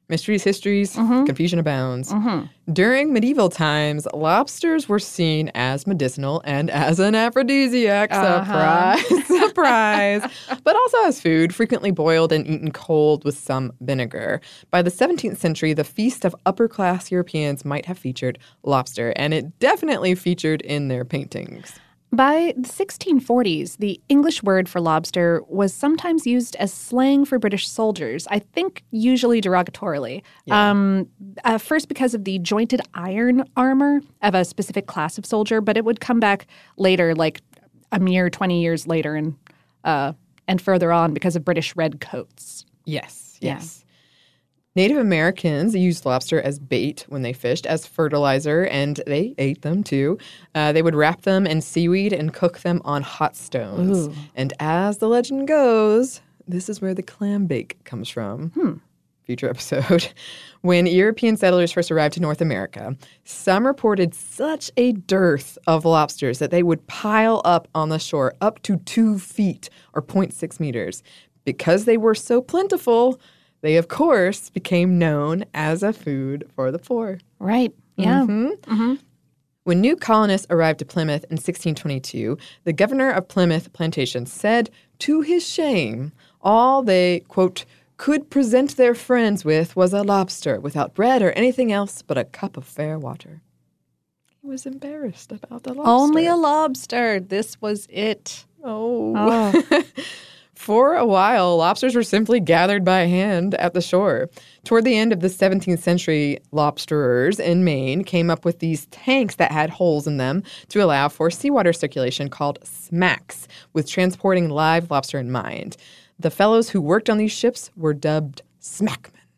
Mysteries, histories, confusion abounds. During medieval times, lobsters were seen as medicinal and as an aphrodisiac. Surprise, surprise. But also as food, frequently boiled and eaten cold with some vinegar. By the 17th century, the feast of upper-class Europeans might have featured lobster, and it definitely featured in their paintings. By the 1640s, the English word for lobster was sometimes used as slang for British soldiers, I think usually derogatorily. First because of the jointed iron armor of a specific class of soldier, but it would come back later, like a mere 20 years later and further on because of British red coats. Yes. Native Americans used lobster as bait when they fished, as fertilizer, and they ate them too. They would wrap them in seaweed and cook them on hot stones. Ooh. And as the legend goes, this is where the clam bake comes from. Future episode. When European settlers first arrived to North America, some reported such a dearth of lobsters that they would pile up on the shore up to 2 feet or 0.6 meters. Because they were so plentiful, they, of course, became known as a food for the poor. Right. Yeah. When new colonists arrived to Plymouth in 1622, the governor of Plymouth Plantation said, to his shame, all they, quote, could present their friends with was a lobster without bread or anything else but a cup of fair water. He was embarrassed about the lobster. Only a lobster. This was it. Oh. For a while, lobsters were simply gathered by hand at the shore. Toward the end of the 17th century, lobsterers in Maine came up with these tanks that had holes in them to allow for seawater circulation called smacks, with transporting live lobster in mind. The fellows who worked on these ships were dubbed smackmen.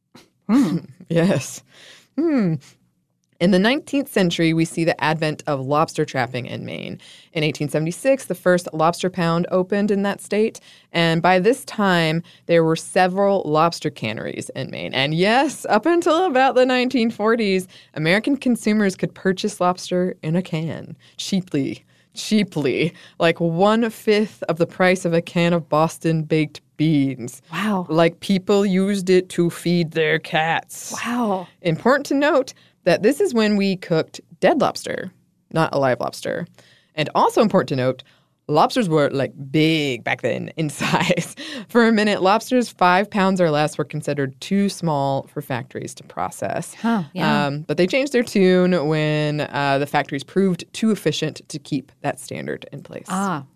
Yes. In the 19th century, we see the advent of lobster trapping in Maine. In 1876, the first lobster pound opened in that state, and by this time, there were several lobster canneries in Maine. And yes, up until about the 1940s, American consumers could purchase lobster in a can, cheaply, like 1/5 of the price of a can of Boston baked beans. Wow. Like people used it to feed their cats. Wow. Important to note that this is when we cooked dead lobster, not a live lobster. And also important to note, lobsters were like big back then in size. For a minute, lobsters 5 pounds or less were considered too small for factories to process. But they changed their tune when the factories proved too efficient to keep that standard in place.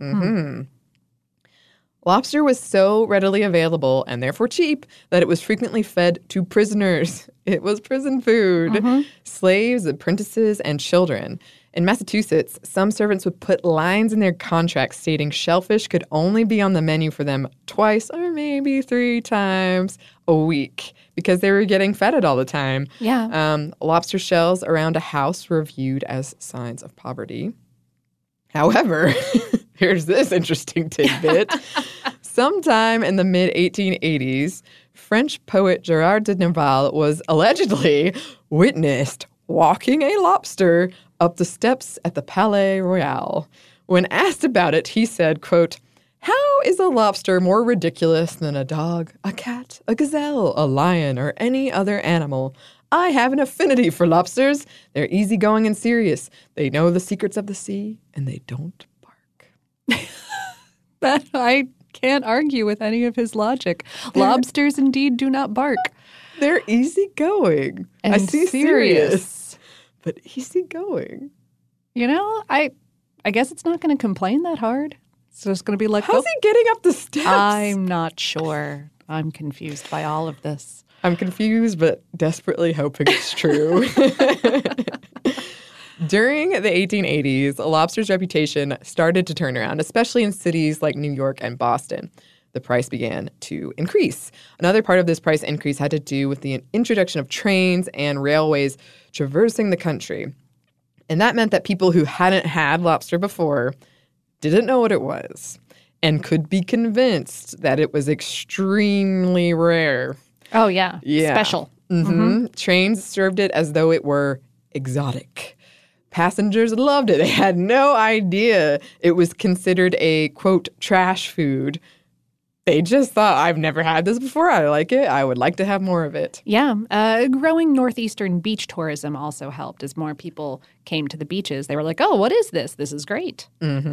Lobster was so readily available and therefore cheap that it was frequently fed to prisoners. It was prison food. Slaves, apprentices, and children. In Massachusetts, some servants would put lines in their contracts stating shellfish could only be on the menu for them twice or maybe 3 times a week because they were getting fed it all the time. Lobster shells around a house were viewed as signs of poverty. However, here's this interesting tidbit. Sometime in the mid-1880s, French poet Gerard de Nerval was allegedly witnessed walking a lobster up the steps at the Palais Royal. When asked about it, he said, quote, "How is a lobster more ridiculous than a dog, a cat, a gazelle, a lion, or any other animal? I have an affinity for lobsters. They're easygoing and serious. They know the secrets of the sea, and they don't bark." That I can't argue with any of his logic. Lobsters indeed do not bark. They're easygoing. And I see serious, but easygoing. You know, I guess it's not going to complain that hard. It's just going to be like, how's he getting up the steps? I'm not sure. I'm confused by all of this. I'm confused, but desperately hoping it's true. During the 1880s, lobster's reputation started to turn around, especially in cities like New York and Boston. The price began to increase. Another part of this price increase had to do with the introduction of trains and railways traversing the country. And that meant that people who hadn't had lobster before didn't know what it was and could be convinced that it was extremely rare. Oh, yeah. Special. Trains served it as though it were exotic. Passengers loved it. They had no idea it was considered a, quote, trash food. They just thought, I've never had this before. I like it. I would like to have more of it. Yeah. Growing northeastern beach tourism also helped as more people came to the beaches. They were like, oh, what is this? This is great.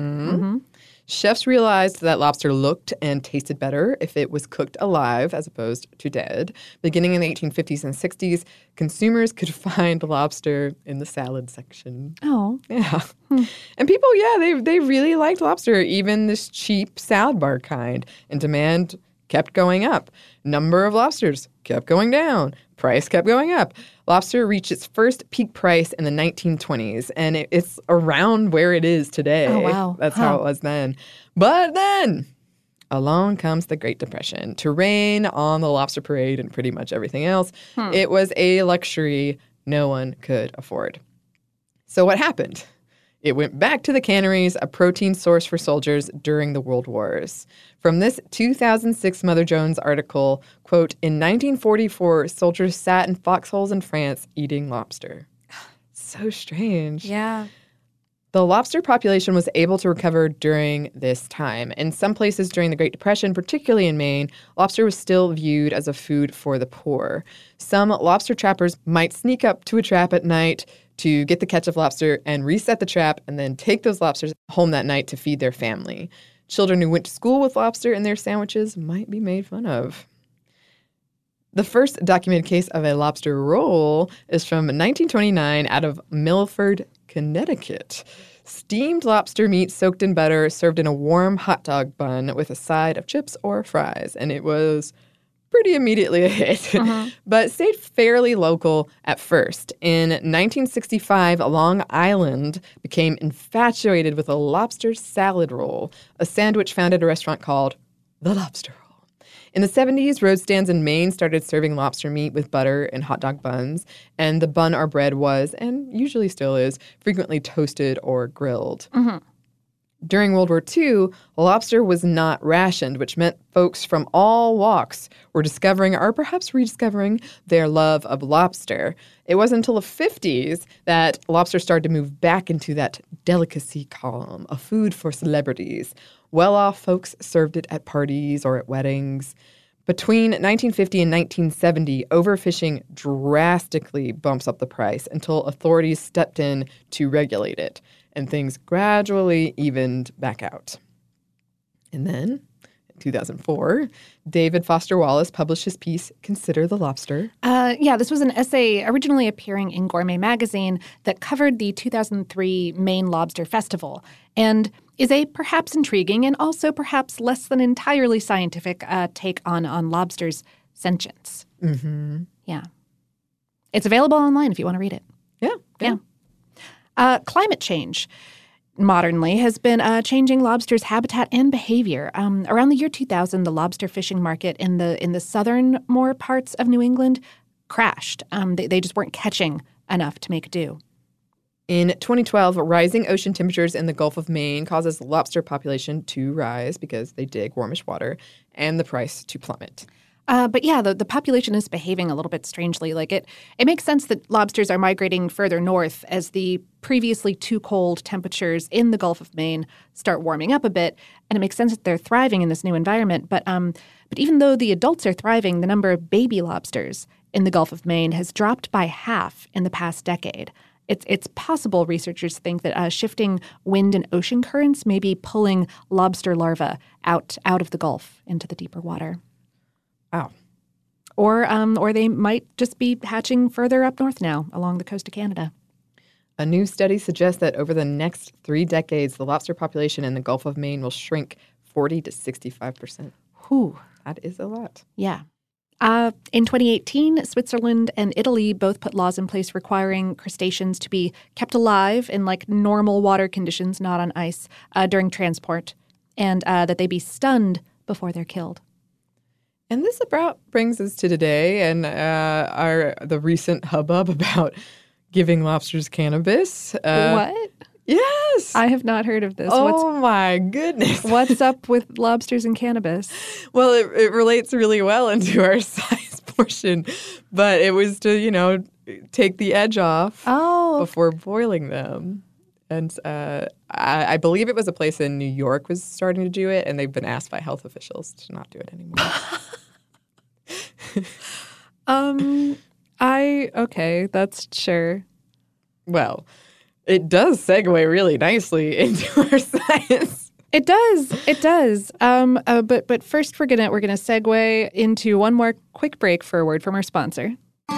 Chefs realized that lobster looked and tasted better if it was cooked alive as opposed to dead. Beginning in the 1850s and 60s, consumers could find lobster in the salad section. Oh. Yeah. And people, they really liked lobster, even this cheap salad bar kind. And demand kept going up. Number of lobsters kept going down. Price kept going up. Lobster reached its first peak price in the 1920s, and it's around where it is today. Oh, wow. That's how it was then. But then along comes the Great Depression to rain on the lobster parade and pretty much everything else. It was a luxury no one could afford. So what happened? It went back to the canneries, a protein source for soldiers during the World Wars. From this 2006 Mother Jones article, quote, in 1944, soldiers sat in foxholes in France eating lobster. So strange. Yeah. The lobster population was able to recover during this time. In some places during the Great Depression, particularly in Maine, lobster was still viewed as a food for the poor. Some lobster trappers might sneak up to a trap at night to get the catch of lobster and reset the trap and then take those lobsters home that night to feed their family. Children who went to school with lobster in their sandwiches might be made fun of. The first documented case of a lobster roll is from 1929 out of Milford, Connecticut. Steamed lobster meat soaked in butter served in a warm hot dog bun with a side of chips or fries. And it was pretty immediately a hit, but stayed fairly local at first. In 1965, Long Island became infatuated with a lobster salad roll, a sandwich found at a restaurant called The Lobster Roll. In the 70s, road stands in Maine started serving lobster meat with butter and hot dog buns, and the bun or bread was, and usually still is, frequently toasted or grilled. During World War II, lobster was not rationed, which meant folks from all walks were discovering or perhaps rediscovering their love of lobster. It wasn't until the 50s that lobster started to move back into that delicacy column, a food for celebrities. Well-off folks served it at parties or at weddings. Between 1950 and 1970, overfishing drastically bumps up the price until authorities stepped in to regulate it, and things gradually evened back out. And then, in 2004, David Foster Wallace published his piece, Consider the Lobster. This was an essay originally appearing in Gourmet magazine that covered the 2003 Maine Lobster Festival and is a perhaps intriguing and also perhaps less than entirely scientific take on lobster's sentience. Yeah. It's available online if you want to read it. Yeah. Climate change modernly has been changing lobsters' habitat and behavior. Around the year 2000, the lobster fishing market in the southernmore parts of New England crashed. They just weren't catching enough to make do. In 2012, rising ocean temperatures in the Gulf of Maine causes the lobster population to rise because they dig warmish water and the price to plummet. The population is behaving a little bit strangely. Like it makes sense that lobsters are migrating further north as the previously too cold temperatures in the Gulf of Maine start warming up a bit, and it makes sense that they're thriving in this new environment. But even though the adults are thriving, the number of baby lobsters in the Gulf of Maine has dropped by half in the past decade. It's possible, researchers think, that shifting wind and ocean currents may be pulling lobster larvae out of the Gulf into the deeper water. Wow. Or they might just be hatching further up north now along the coast of Canada. A new study suggests that over the next 3 decades, the lobster population in the Gulf of Maine will shrink 40 to 65%. Whew. That is a lot. Yeah. In 2018, Switzerland and Italy both put laws in place requiring crustaceans to be kept alive in like normal water conditions, not on ice, during transport, and that they be stunned before they're killed. And this about brings us to today and the recent hubbub about giving lobsters cannabis. What? Yes. I have not heard of this. My goodness. What's up with lobsters and cannabis? Well, it relates really well into our science portion, but it was to, take the edge off before boiling them. And I believe it was a place in New York was starting to do it, and they've been asked by health officials to not do it anymore. Okay, that's sure. Well, it does segue really nicely into our science. It does. But first we're gonna segue into one more quick break for a word from our sponsor.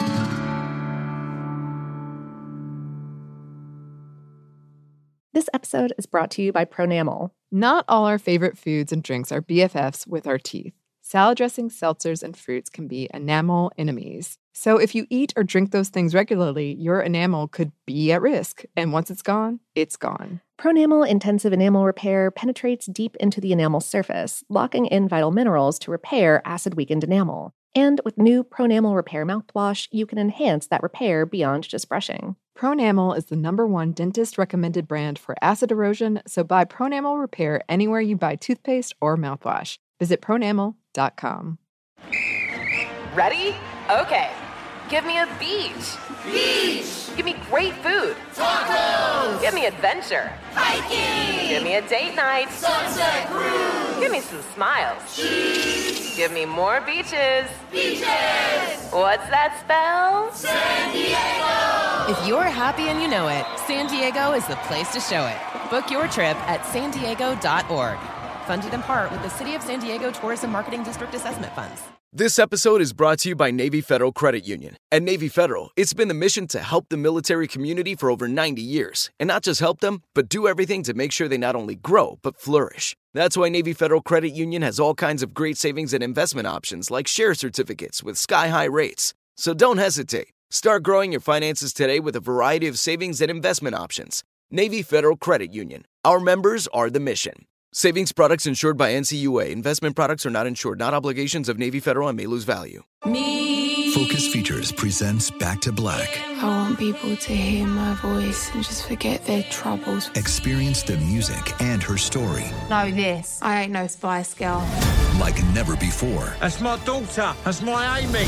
This episode is brought to you by Pronamel. Not all our favorite foods and drinks are BFFs with our teeth. Salad dressings, seltzers, and fruits can be enamel enemies. So if you eat or drink those things regularly, your enamel could be at risk. And once it's gone, it's gone. Pronamel Intensive Enamel Repair penetrates deep into the enamel surface, locking in vital minerals to repair acid-weakened enamel. And with new Pronamel Repair mouthwash, you can enhance that repair beyond just brushing. Pronamel is the #1 dentist-recommended brand for acid erosion, so buy Pronamel Repair anywhere you buy toothpaste or mouthwash. Visit pronamel.com. Ready? Okay. Give me a beach. Beach. Give me great food. Tacos. Give me adventure. Hiking. Give me a date night. Sunset cruise. Give me some smiles. Cheese. Give me more beaches. Beaches. What's that spell? San Diego. If you're happy and you know it, San Diego is the place to show it. Book your trip at sandiego.org. Funded in part with the City of San Diego Tourism Marketing District Assessment Funds. This episode is brought to you by Navy Federal Credit Union. At Navy Federal, it's been the mission to help the military community for over 90 years. And not just help them, but do everything to make sure they not only grow, but flourish. That's why Navy Federal Credit Union has all kinds of great savings and investment options like share certificates with sky-high rates. So don't hesitate. Start growing your finances today with a variety of savings and investment options. Navy Federal Credit Union. Our members are the mission. Savings products insured by NCUA. Investment products are not insured, not obligations of Navy Federal and may lose value. Focus Features presents Back to Black. I want people to hear my voice and just forget their troubles. Experience the music and her story Know this. I ain't no Spice Girl. like never before That's my daughter. That's my Amy.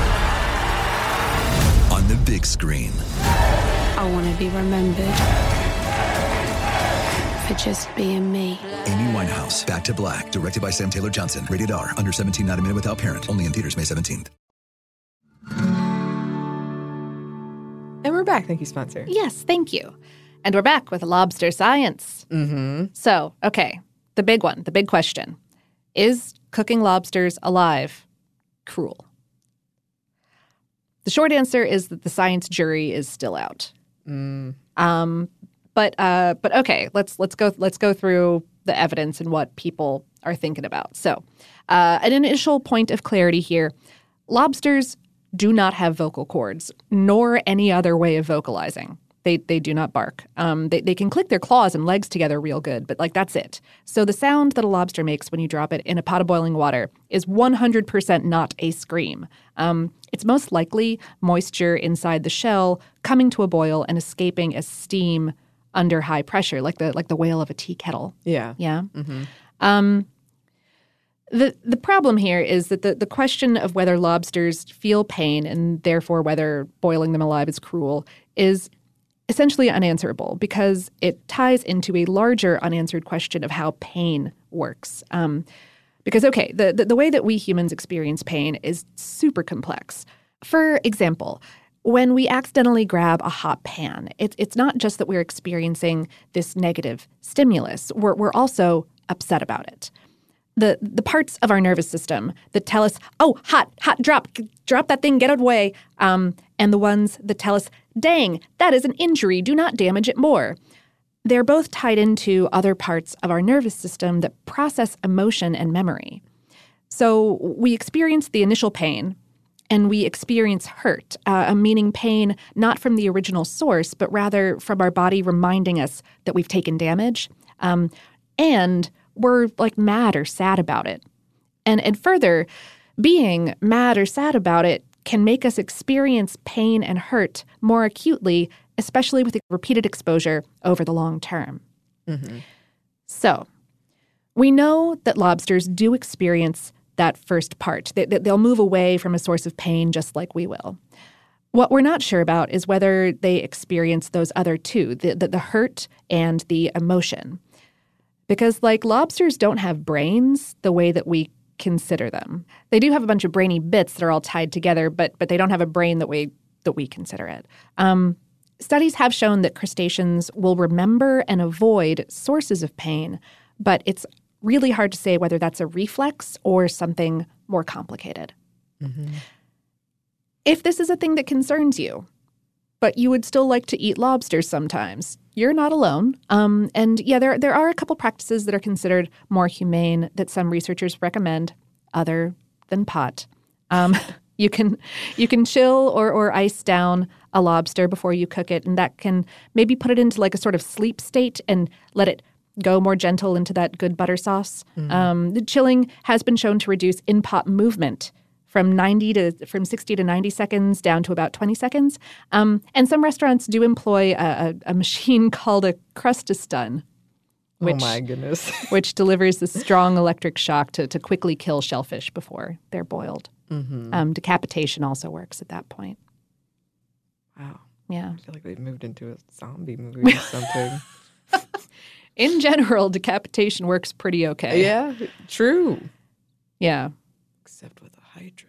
on the big screen. I want to be remembered for just being me. Amy Winehouse, Back to Black, directed by Sam Taylor Johnson. Rated R, under 17, not a minute without parent. Only in theaters May 17th. And we're back. Thank you, sponsor. Yes, thank you. And we're back with lobster science. Mm-hmm. So, okay, the big one, the big question. Is cooking lobsters alive cruel? The short answer is that the science jury is still out. But okay, let's go through the evidence and what people are thinking about. So, an initial point of clarity here: lobsters do not have vocal cords, nor any other way of vocalizing. They do not bark. They can click their claws and legs together real good, but that's it. So the sound that a lobster makes when you drop it in a pot of boiling water is 100% not a scream. It's most likely moisture inside the shell coming to a boil and escaping as steam under high pressure, like the wail of a tea kettle. Yeah. Yeah. Mm-hmm. The problem here is that the question of whether lobsters feel pain and therefore whether boiling them alive is cruel is essentially unanswerable because it ties into a larger unanswered question of how pain works. Because, okay, the way that we humans experience pain is super complex. For example, when we accidentally grab a hot pan, it's not just that we're experiencing this negative stimulus. We're also upset about it. The parts of our nervous system that tell us, oh, hot, drop that thing, get it away, and the ones that tell us, dang, that is an injury, do not damage it more. They're both tied into other parts of our nervous system that process emotion and memory. So we experience the initial pain, and we experience hurt, meaning pain not from the original source, but rather from our body reminding us that we've taken damage, and we're mad or sad about it. And further, being mad or sad about it can make us experience pain and hurt more acutely, especially with repeated exposure over the long term. Mm-hmm. So, we know that lobsters do experience that first part. They'll move away from a source of pain just like we will. What we're not sure about is whether they experience those other two, the hurt and the emotion. Because like lobsters don't have brains the way that we consider them. They do have a bunch of brainy bits that are all tied together, but they don't have a brain the way that we consider it. Studies have shown that crustaceans will remember and avoid sources of pain, but it's really hard to say whether that's a reflex or something more complicated. Mm-hmm. If this is a thing that concerns you, but you would still like to eat lobsters sometimes, you're not alone. And yeah, there are a couple practices that are considered more humane that some researchers recommend, other than pot. You can chill or ice down a lobster before you cook it, and that can maybe put it into like a sort of sleep state and let it go more gentle into that good butter sauce. Mm-hmm. The chilling has been shown to reduce in-pot movement from 60 to 90 seconds down to about 20 seconds. And some restaurants do employ a machine called a crustastun. Oh my goodness. Which delivers this strong electric shock to quickly kill shellfish before they're boiled. Mm-hmm. Decapitation also works at that point. Wow. Yeah. I feel like we've moved into a zombie movie or something. In general, decapitation works pretty okay. Yeah, true. Yeah. Except with a hydra.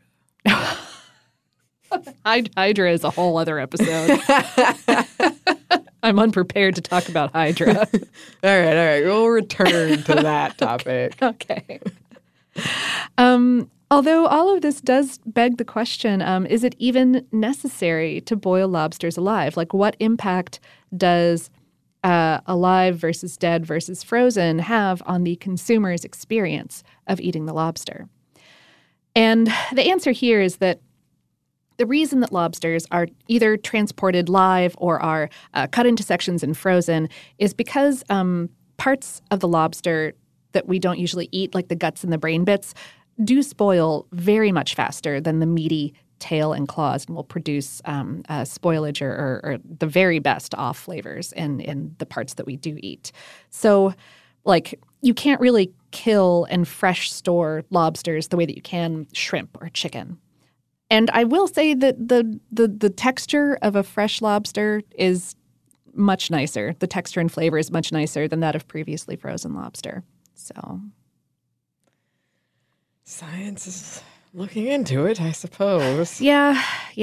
Hydra is a whole other episode. I'm unprepared to talk about Hydra. All right. We'll return to that topic. Okay. Although all of this does beg the question, is it even necessary to boil lobsters alive? Like, what impact does alive versus dead versus frozen have on the consumer's experience of eating the lobster? And the answer here is that the reason that lobsters are either transported live or are cut into sections and frozen is because parts of the lobster that we don't usually eat, like the guts and the brain bits, do spoil very much faster than the meaty tail and claws and will produce spoilage or the very best off flavors in the parts that we do eat. So, like, you can't really kill and fresh store lobsters the way that you can shrimp or chicken. And I will say that the texture of a fresh lobster is much nicer. The texture and flavor is much nicer than that of previously frozen lobster. So, science is looking into it, I suppose. Yeah.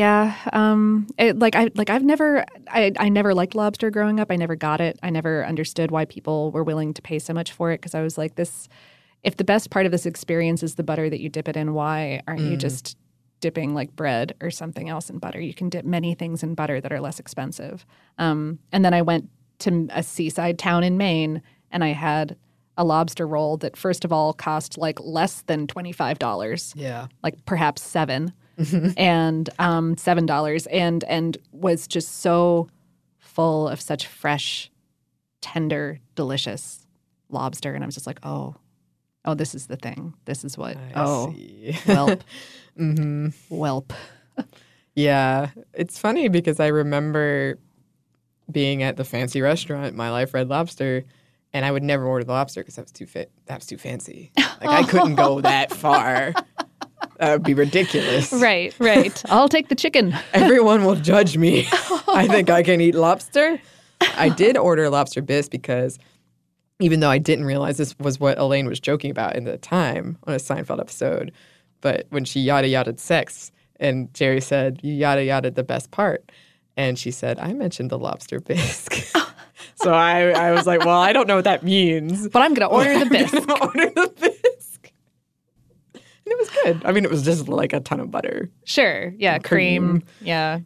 I never liked lobster growing up. I never got it. I never understood why people were willing to pay so much for it, because I was like, this. If the best part of this experience is the butter that you dip it in, why aren't you just dipping like bread or something else in butter? You can dip many things in butter that are less expensive. And then I went to a seaside town in Maine, and I had a lobster roll that, first of all, cost like less than $25. Yeah. Like perhaps $7 and $7 and was just so full of such fresh, tender, delicious lobster. And I was just like, oh, this is the thing. This is what, see. Whelp. Mm-hmm. Whelp. Yeah. It's funny because I remember being at the fancy restaurant, My Life Red Lobster, and I would never order the lobster because that was too fancy. Like, I couldn't go that far. That would be ridiculous. Right. I'll take the chicken. Everyone will judge me. I think I can eat lobster. I did order lobster bisque because even though I didn't realize this was what Elaine was joking about in the time on a Seinfeld episode, but when she yada-yada'd sex and Jerry said, you yada-yada'd the best part, and she said, I mentioned the lobster bisque. So I was like, well, I don't know what that means. But I'm going to order the bisque. I'm going to order the bisque. And it was good. I mean, it was just like a ton of butter. Sure. Yeah. Cream. Yeah.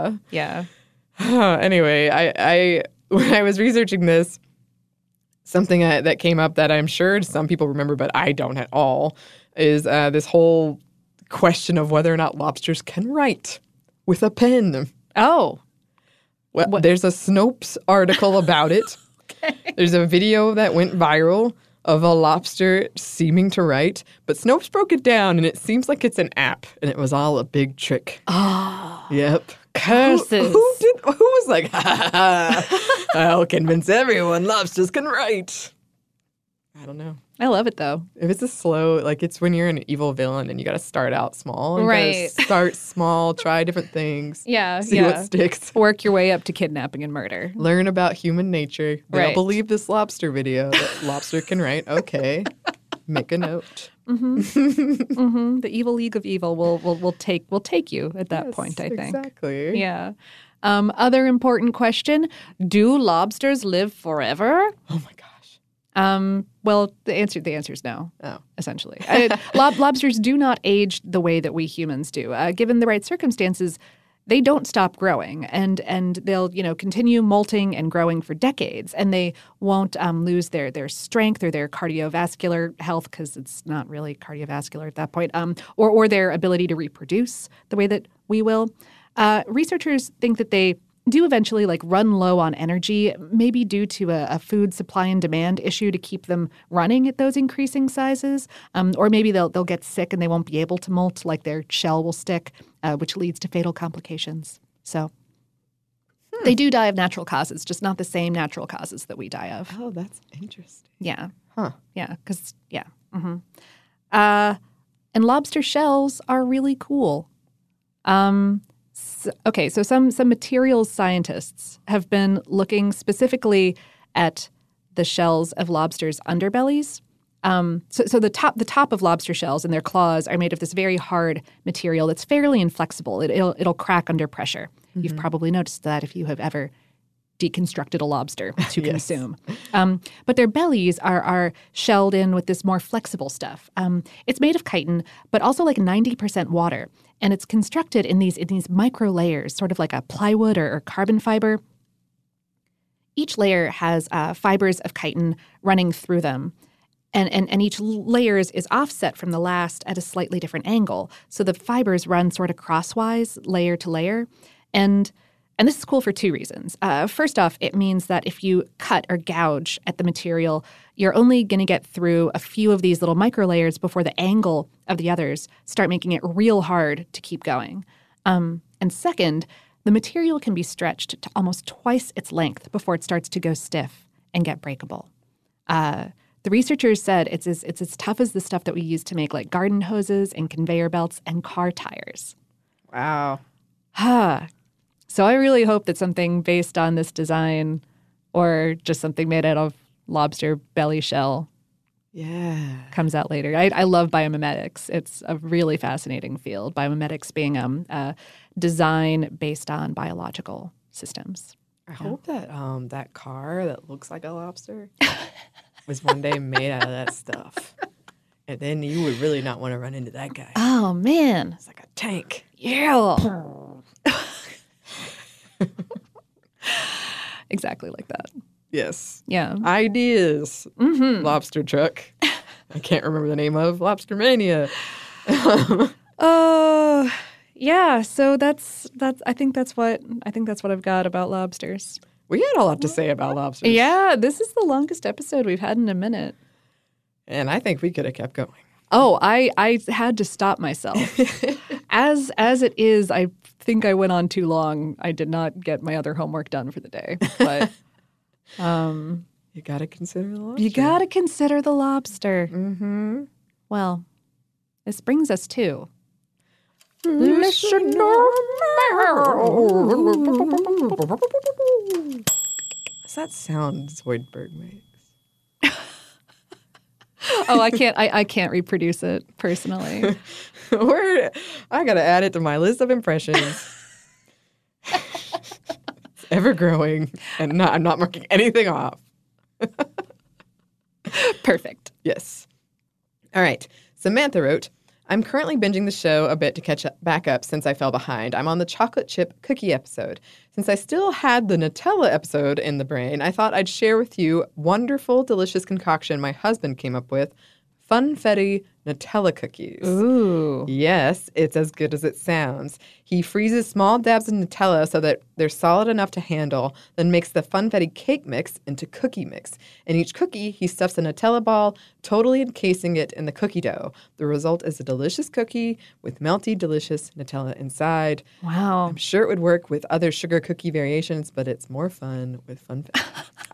Anyway, I when I was researching this, something that came up that I'm sure some people remember, but I don't at all, is this whole question of whether or not lobsters can write with a pen. Oh. Well, there's a Snopes article about it. Okay. There's a video that went viral of a lobster seeming to write, but Snopes broke it down, and it seems like it's an app, and it was all a big trick. Oh. Yep. Curses. Who was like, I'll convince everyone lobsters can write. I don't know. I love it, though. If it's a slow, like it's when you're an evil villain and you got to start out small. And Right. Start small, try different things. Yeah, See yeah. what sticks. Work your way up to kidnapping and murder. Learn about human nature. They don't Right. believe this lobster video that lobster can write. Okay. Make a note. The evil League of Evil will take you at that Yes, point, I think. Exactly. Yeah. Other important question: do lobsters live forever? Oh my gosh. Well, the answer is no. Oh. Essentially, lobsters do not age the way that we humans do. Given the right circumstances, they don't stop growing, and they'll continue molting and growing for decades, and they won't lose their strength or their cardiovascular health, because it's not really cardiovascular at that point, or their ability to reproduce the way that we will. Researchers think that they do eventually run low on energy, maybe due to a food supply and demand issue to keep them running at those increasing sizes, or maybe they'll get sick and they won't be able to molt, like their shell will stick, which leads to fatal complications. So they do die of natural causes, just not the same natural causes that we die of. Oh, that's interesting. Yeah. Huh. Yeah, because, yeah. Mm-hmm. And lobster shells are really cool. So some materials scientists have been looking specifically at the shells of lobsters' underbellies. So the top of lobster shells and their claws are made of this very hard material that's fairly inflexible. It'll crack under pressure. Mm-hmm. You've probably noticed that if you have ever deconstructed a lobster to Yes. consume. But their bellies are shelled in with this more flexible stuff. It's made of chitin, but also 90% water. And it's constructed in these micro layers, sort of like a plywood or carbon fiber. Each layer has fibers of chitin running through them. And each layer is offset from the last at a slightly different angle. So the fibers run sort of crosswise, layer to layer. And this is cool for two reasons. First off, it means that if you cut or gouge at the material, you're only going to get through a few of these little micro layers before the angle of the others start making it real hard to keep going. And second, the material can be stretched to almost twice its length before it starts to go stiff and get breakable. The researchers said it's as tough as the stuff that we use to make garden hoses and conveyor belts and car tires. Wow. So I really hope that something based on this design, or just something made out of lobster belly shell, comes out later. I love biomimetics. It's a really fascinating field. Biomimetics being design based on biological systems. I hope that that car that looks like a lobster was one day made out of that stuff. And then you would really not want to run into that guy. Oh, man. It's like a tank. Yeah. Exactly like that. Yes. Yeah. Ideas. Mm-hmm. Lobster truck. I can't remember the name of Lobster Mania. Yeah. So that's I think that's what I've got about lobsters. We had a lot to say about lobsters. Yeah, this is the longest episode we've had in a minute. And I think we could have kept going. Oh, I had to stop myself. As it is, I think I went on too long. I did not get my other homework done for the day. But you got to consider the lobster. You got to consider the lobster. Mm-hmm. Well, this brings us to Listener What's that sound Zoidberg makes? Oh, I can't reproduce it personally. I got to add it to my list of impressions. It's ever growing, and I'm not marking anything off. Perfect. Yes. All right. Samantha wrote, I'm currently binging the show a bit to catch back up since I fell behind. I'm on the chocolate chip cookie episode. Since I still had the Nutella episode in the brain, I thought I'd share with you wonderful, delicious concoction my husband came up with, Funfetti Nutella cookies. Ooh. Yes, it's as good as it sounds. He freezes small dabs of Nutella so that they're solid enough to handle, then makes the Funfetti cake mix into cookie mix. In each cookie, he stuffs a Nutella ball, totally encasing it in the cookie dough. The result is a delicious cookie with melty, delicious Nutella inside. Wow. I'm sure it would work with other sugar cookie variations, but it's more fun with Funfetti.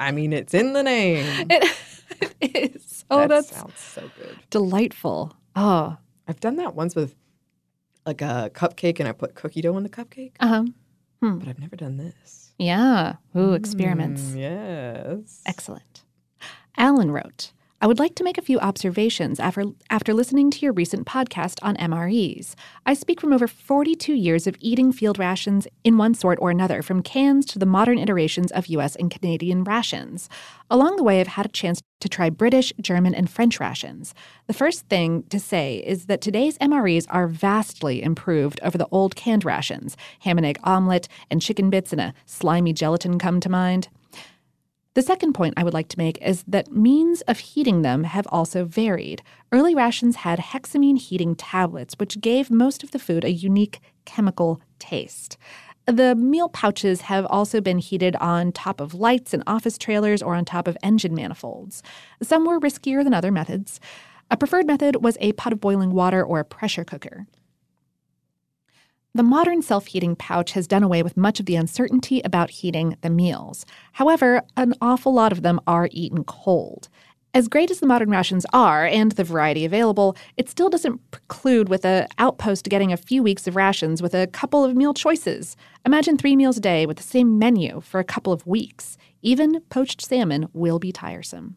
I mean, it's in the name. It is. Oh, that that's sounds so good. delightful. Oh. I've done that once with like a cupcake, and I put cookie dough in the cupcake. Uh-huh. But I've never done this. Yeah. Ooh, experiments. Yes. Excellent. Alan wrote, I would like to make a few observations after listening to your recent podcast on MREs. I speak from over 42 years of eating field rations in one sort or another, from cans to the modern iterations of U.S. and Canadian rations. Along the way, I've had a chance to try British, German, and French rations. The first thing to say is that today's MREs are vastly improved over the old canned rations. Ham and egg omelet and chicken bits and a slimy gelatin come to mind. The second point I would like to make is that means of heating them have also varied. Early rations had hexamine heating tablets, which gave most of the food a unique chemical taste. The meal pouches have also been heated on top of lights in office trailers or on top of engine manifolds. Some were riskier than other methods. A preferred method was a pot of boiling water or a pressure cooker. The modern self-heating pouch has done away with much of the uncertainty about heating the meals. However, an awful lot of them are eaten cold. As great as the modern rations are, and the variety available, it still doesn't preclude with an outpost getting a few weeks of rations with a couple of meal choices. Imagine 3 meals a day with the same menu for a couple of weeks. Even poached salmon will be tiresome.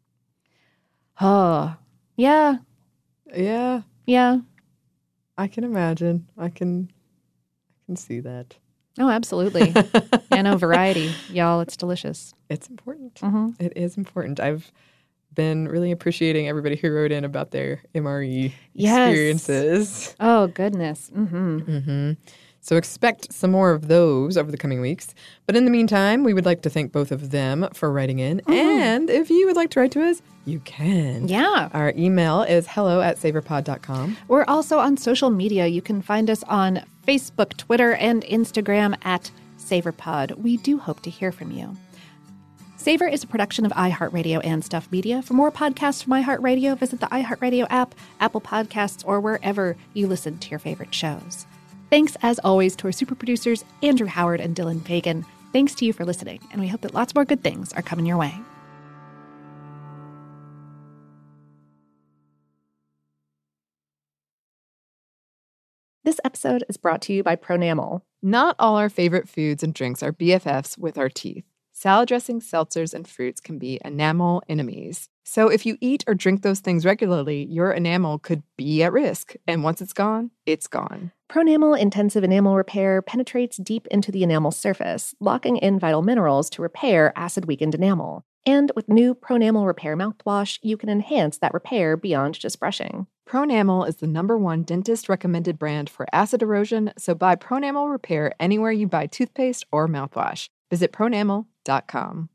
Oh, yeah. Yeah. Yeah. I can imagine. I can see that. Oh, absolutely. Yeah, no, variety. Y'all, it's delicious. It's important. Mm-hmm. It is important. I've been really appreciating everybody who wrote in about their MRE experiences. Oh, goodness. Mm-hmm. Mm-hmm. So expect some more of those over the coming weeks. But in the meantime, we would like to thank both of them for writing in. Mm-hmm. And if you would like to write to us, you can. Yeah. Our email is hello@savorpod.com. We're also on social media. You can find us on Facebook, Twitter, and Instagram at SavorPod. We do hope to hear from you. Savor is a production of iHeartRadio and Stuff Media. For more podcasts from iHeartRadio, visit the iHeartRadio app, Apple Podcasts, or wherever you listen to your favorite shows. Thanks, as always, to our super producers, Andrew Howard and Dylan Fagan. Thanks to you for listening, and we hope that lots more good things are coming your way. This episode is brought to you by Pronamel. Not all our favorite foods and drinks are BFFs with our teeth. Salad dressings, seltzers, and fruits can be enamel enemies. So if you eat or drink those things regularly, your enamel could be at risk. And once it's gone, it's gone. Pronamel Intensive Enamel Repair penetrates deep into the enamel surface, locking in vital minerals to repair acid-weakened enamel. And with new Pronamel Repair mouthwash, you can enhance that repair beyond just brushing. Pronamel is the #1 dentist-recommended brand for acid erosion, so buy Pronamel Repair anywhere you buy toothpaste or mouthwash. Visit pronamel.com.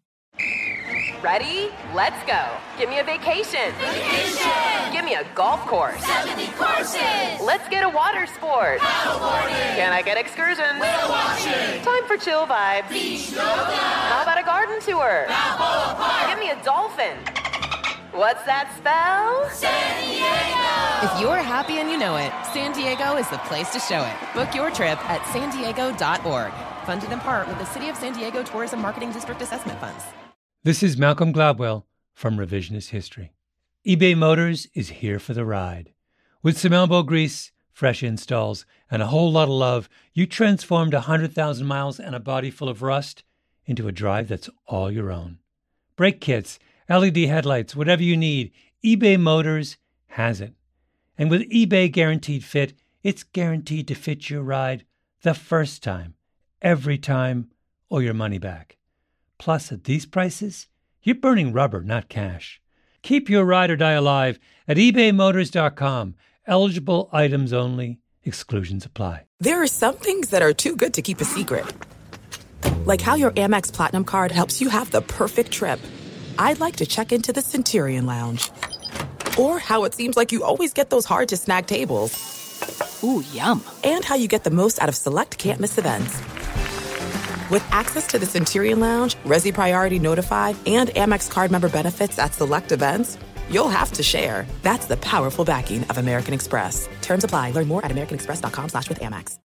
Ready? Let's go. Give me a vacation. Vacation! Give me a golf course. 70 courses! Let's get a water sport. Paddleboarding! Can I get excursions? Whale watching! Time for chill vibes. Beach yoga! How about a garden tour? Balboa Park! Give me a dolphin. What's that spell? San Diego! If you're happy and you know it, San Diego is the place to show it. Book your trip at sandiego.org. Funded in part with the City of San Diego Tourism Marketing District Assessment Funds. This is Malcolm Gladwell from Revisionist History. eBay Motors is here for the ride. With some elbow grease, fresh installs, and a whole lot of love, you transformed 100,000 miles and a body full of rust into a drive that's all your own. Brake kits, LED headlights, whatever you need, eBay Motors has it. And with eBay Guaranteed Fit, it's guaranteed to fit your ride the first time, every time, or your money back. Plus, at these prices, you're burning rubber, not cash. Keep your ride or die alive at ebaymotors.com. Eligible items only. Exclusions apply. There are some things that are too good to keep a secret. Like how your Amex Platinum card helps you have the perfect trip. I'd like to check into the Centurion Lounge. Or how it seems like you always get those hard-to-snag tables. Ooh, yum. And how you get the most out of select can't-miss events. With access to the Centurion Lounge, Resi Priority Notify, and Amex card member benefits at select events, you'll have to share. That's the powerful backing of American Express. Terms apply. Learn more at americanexpress.com/withAmex.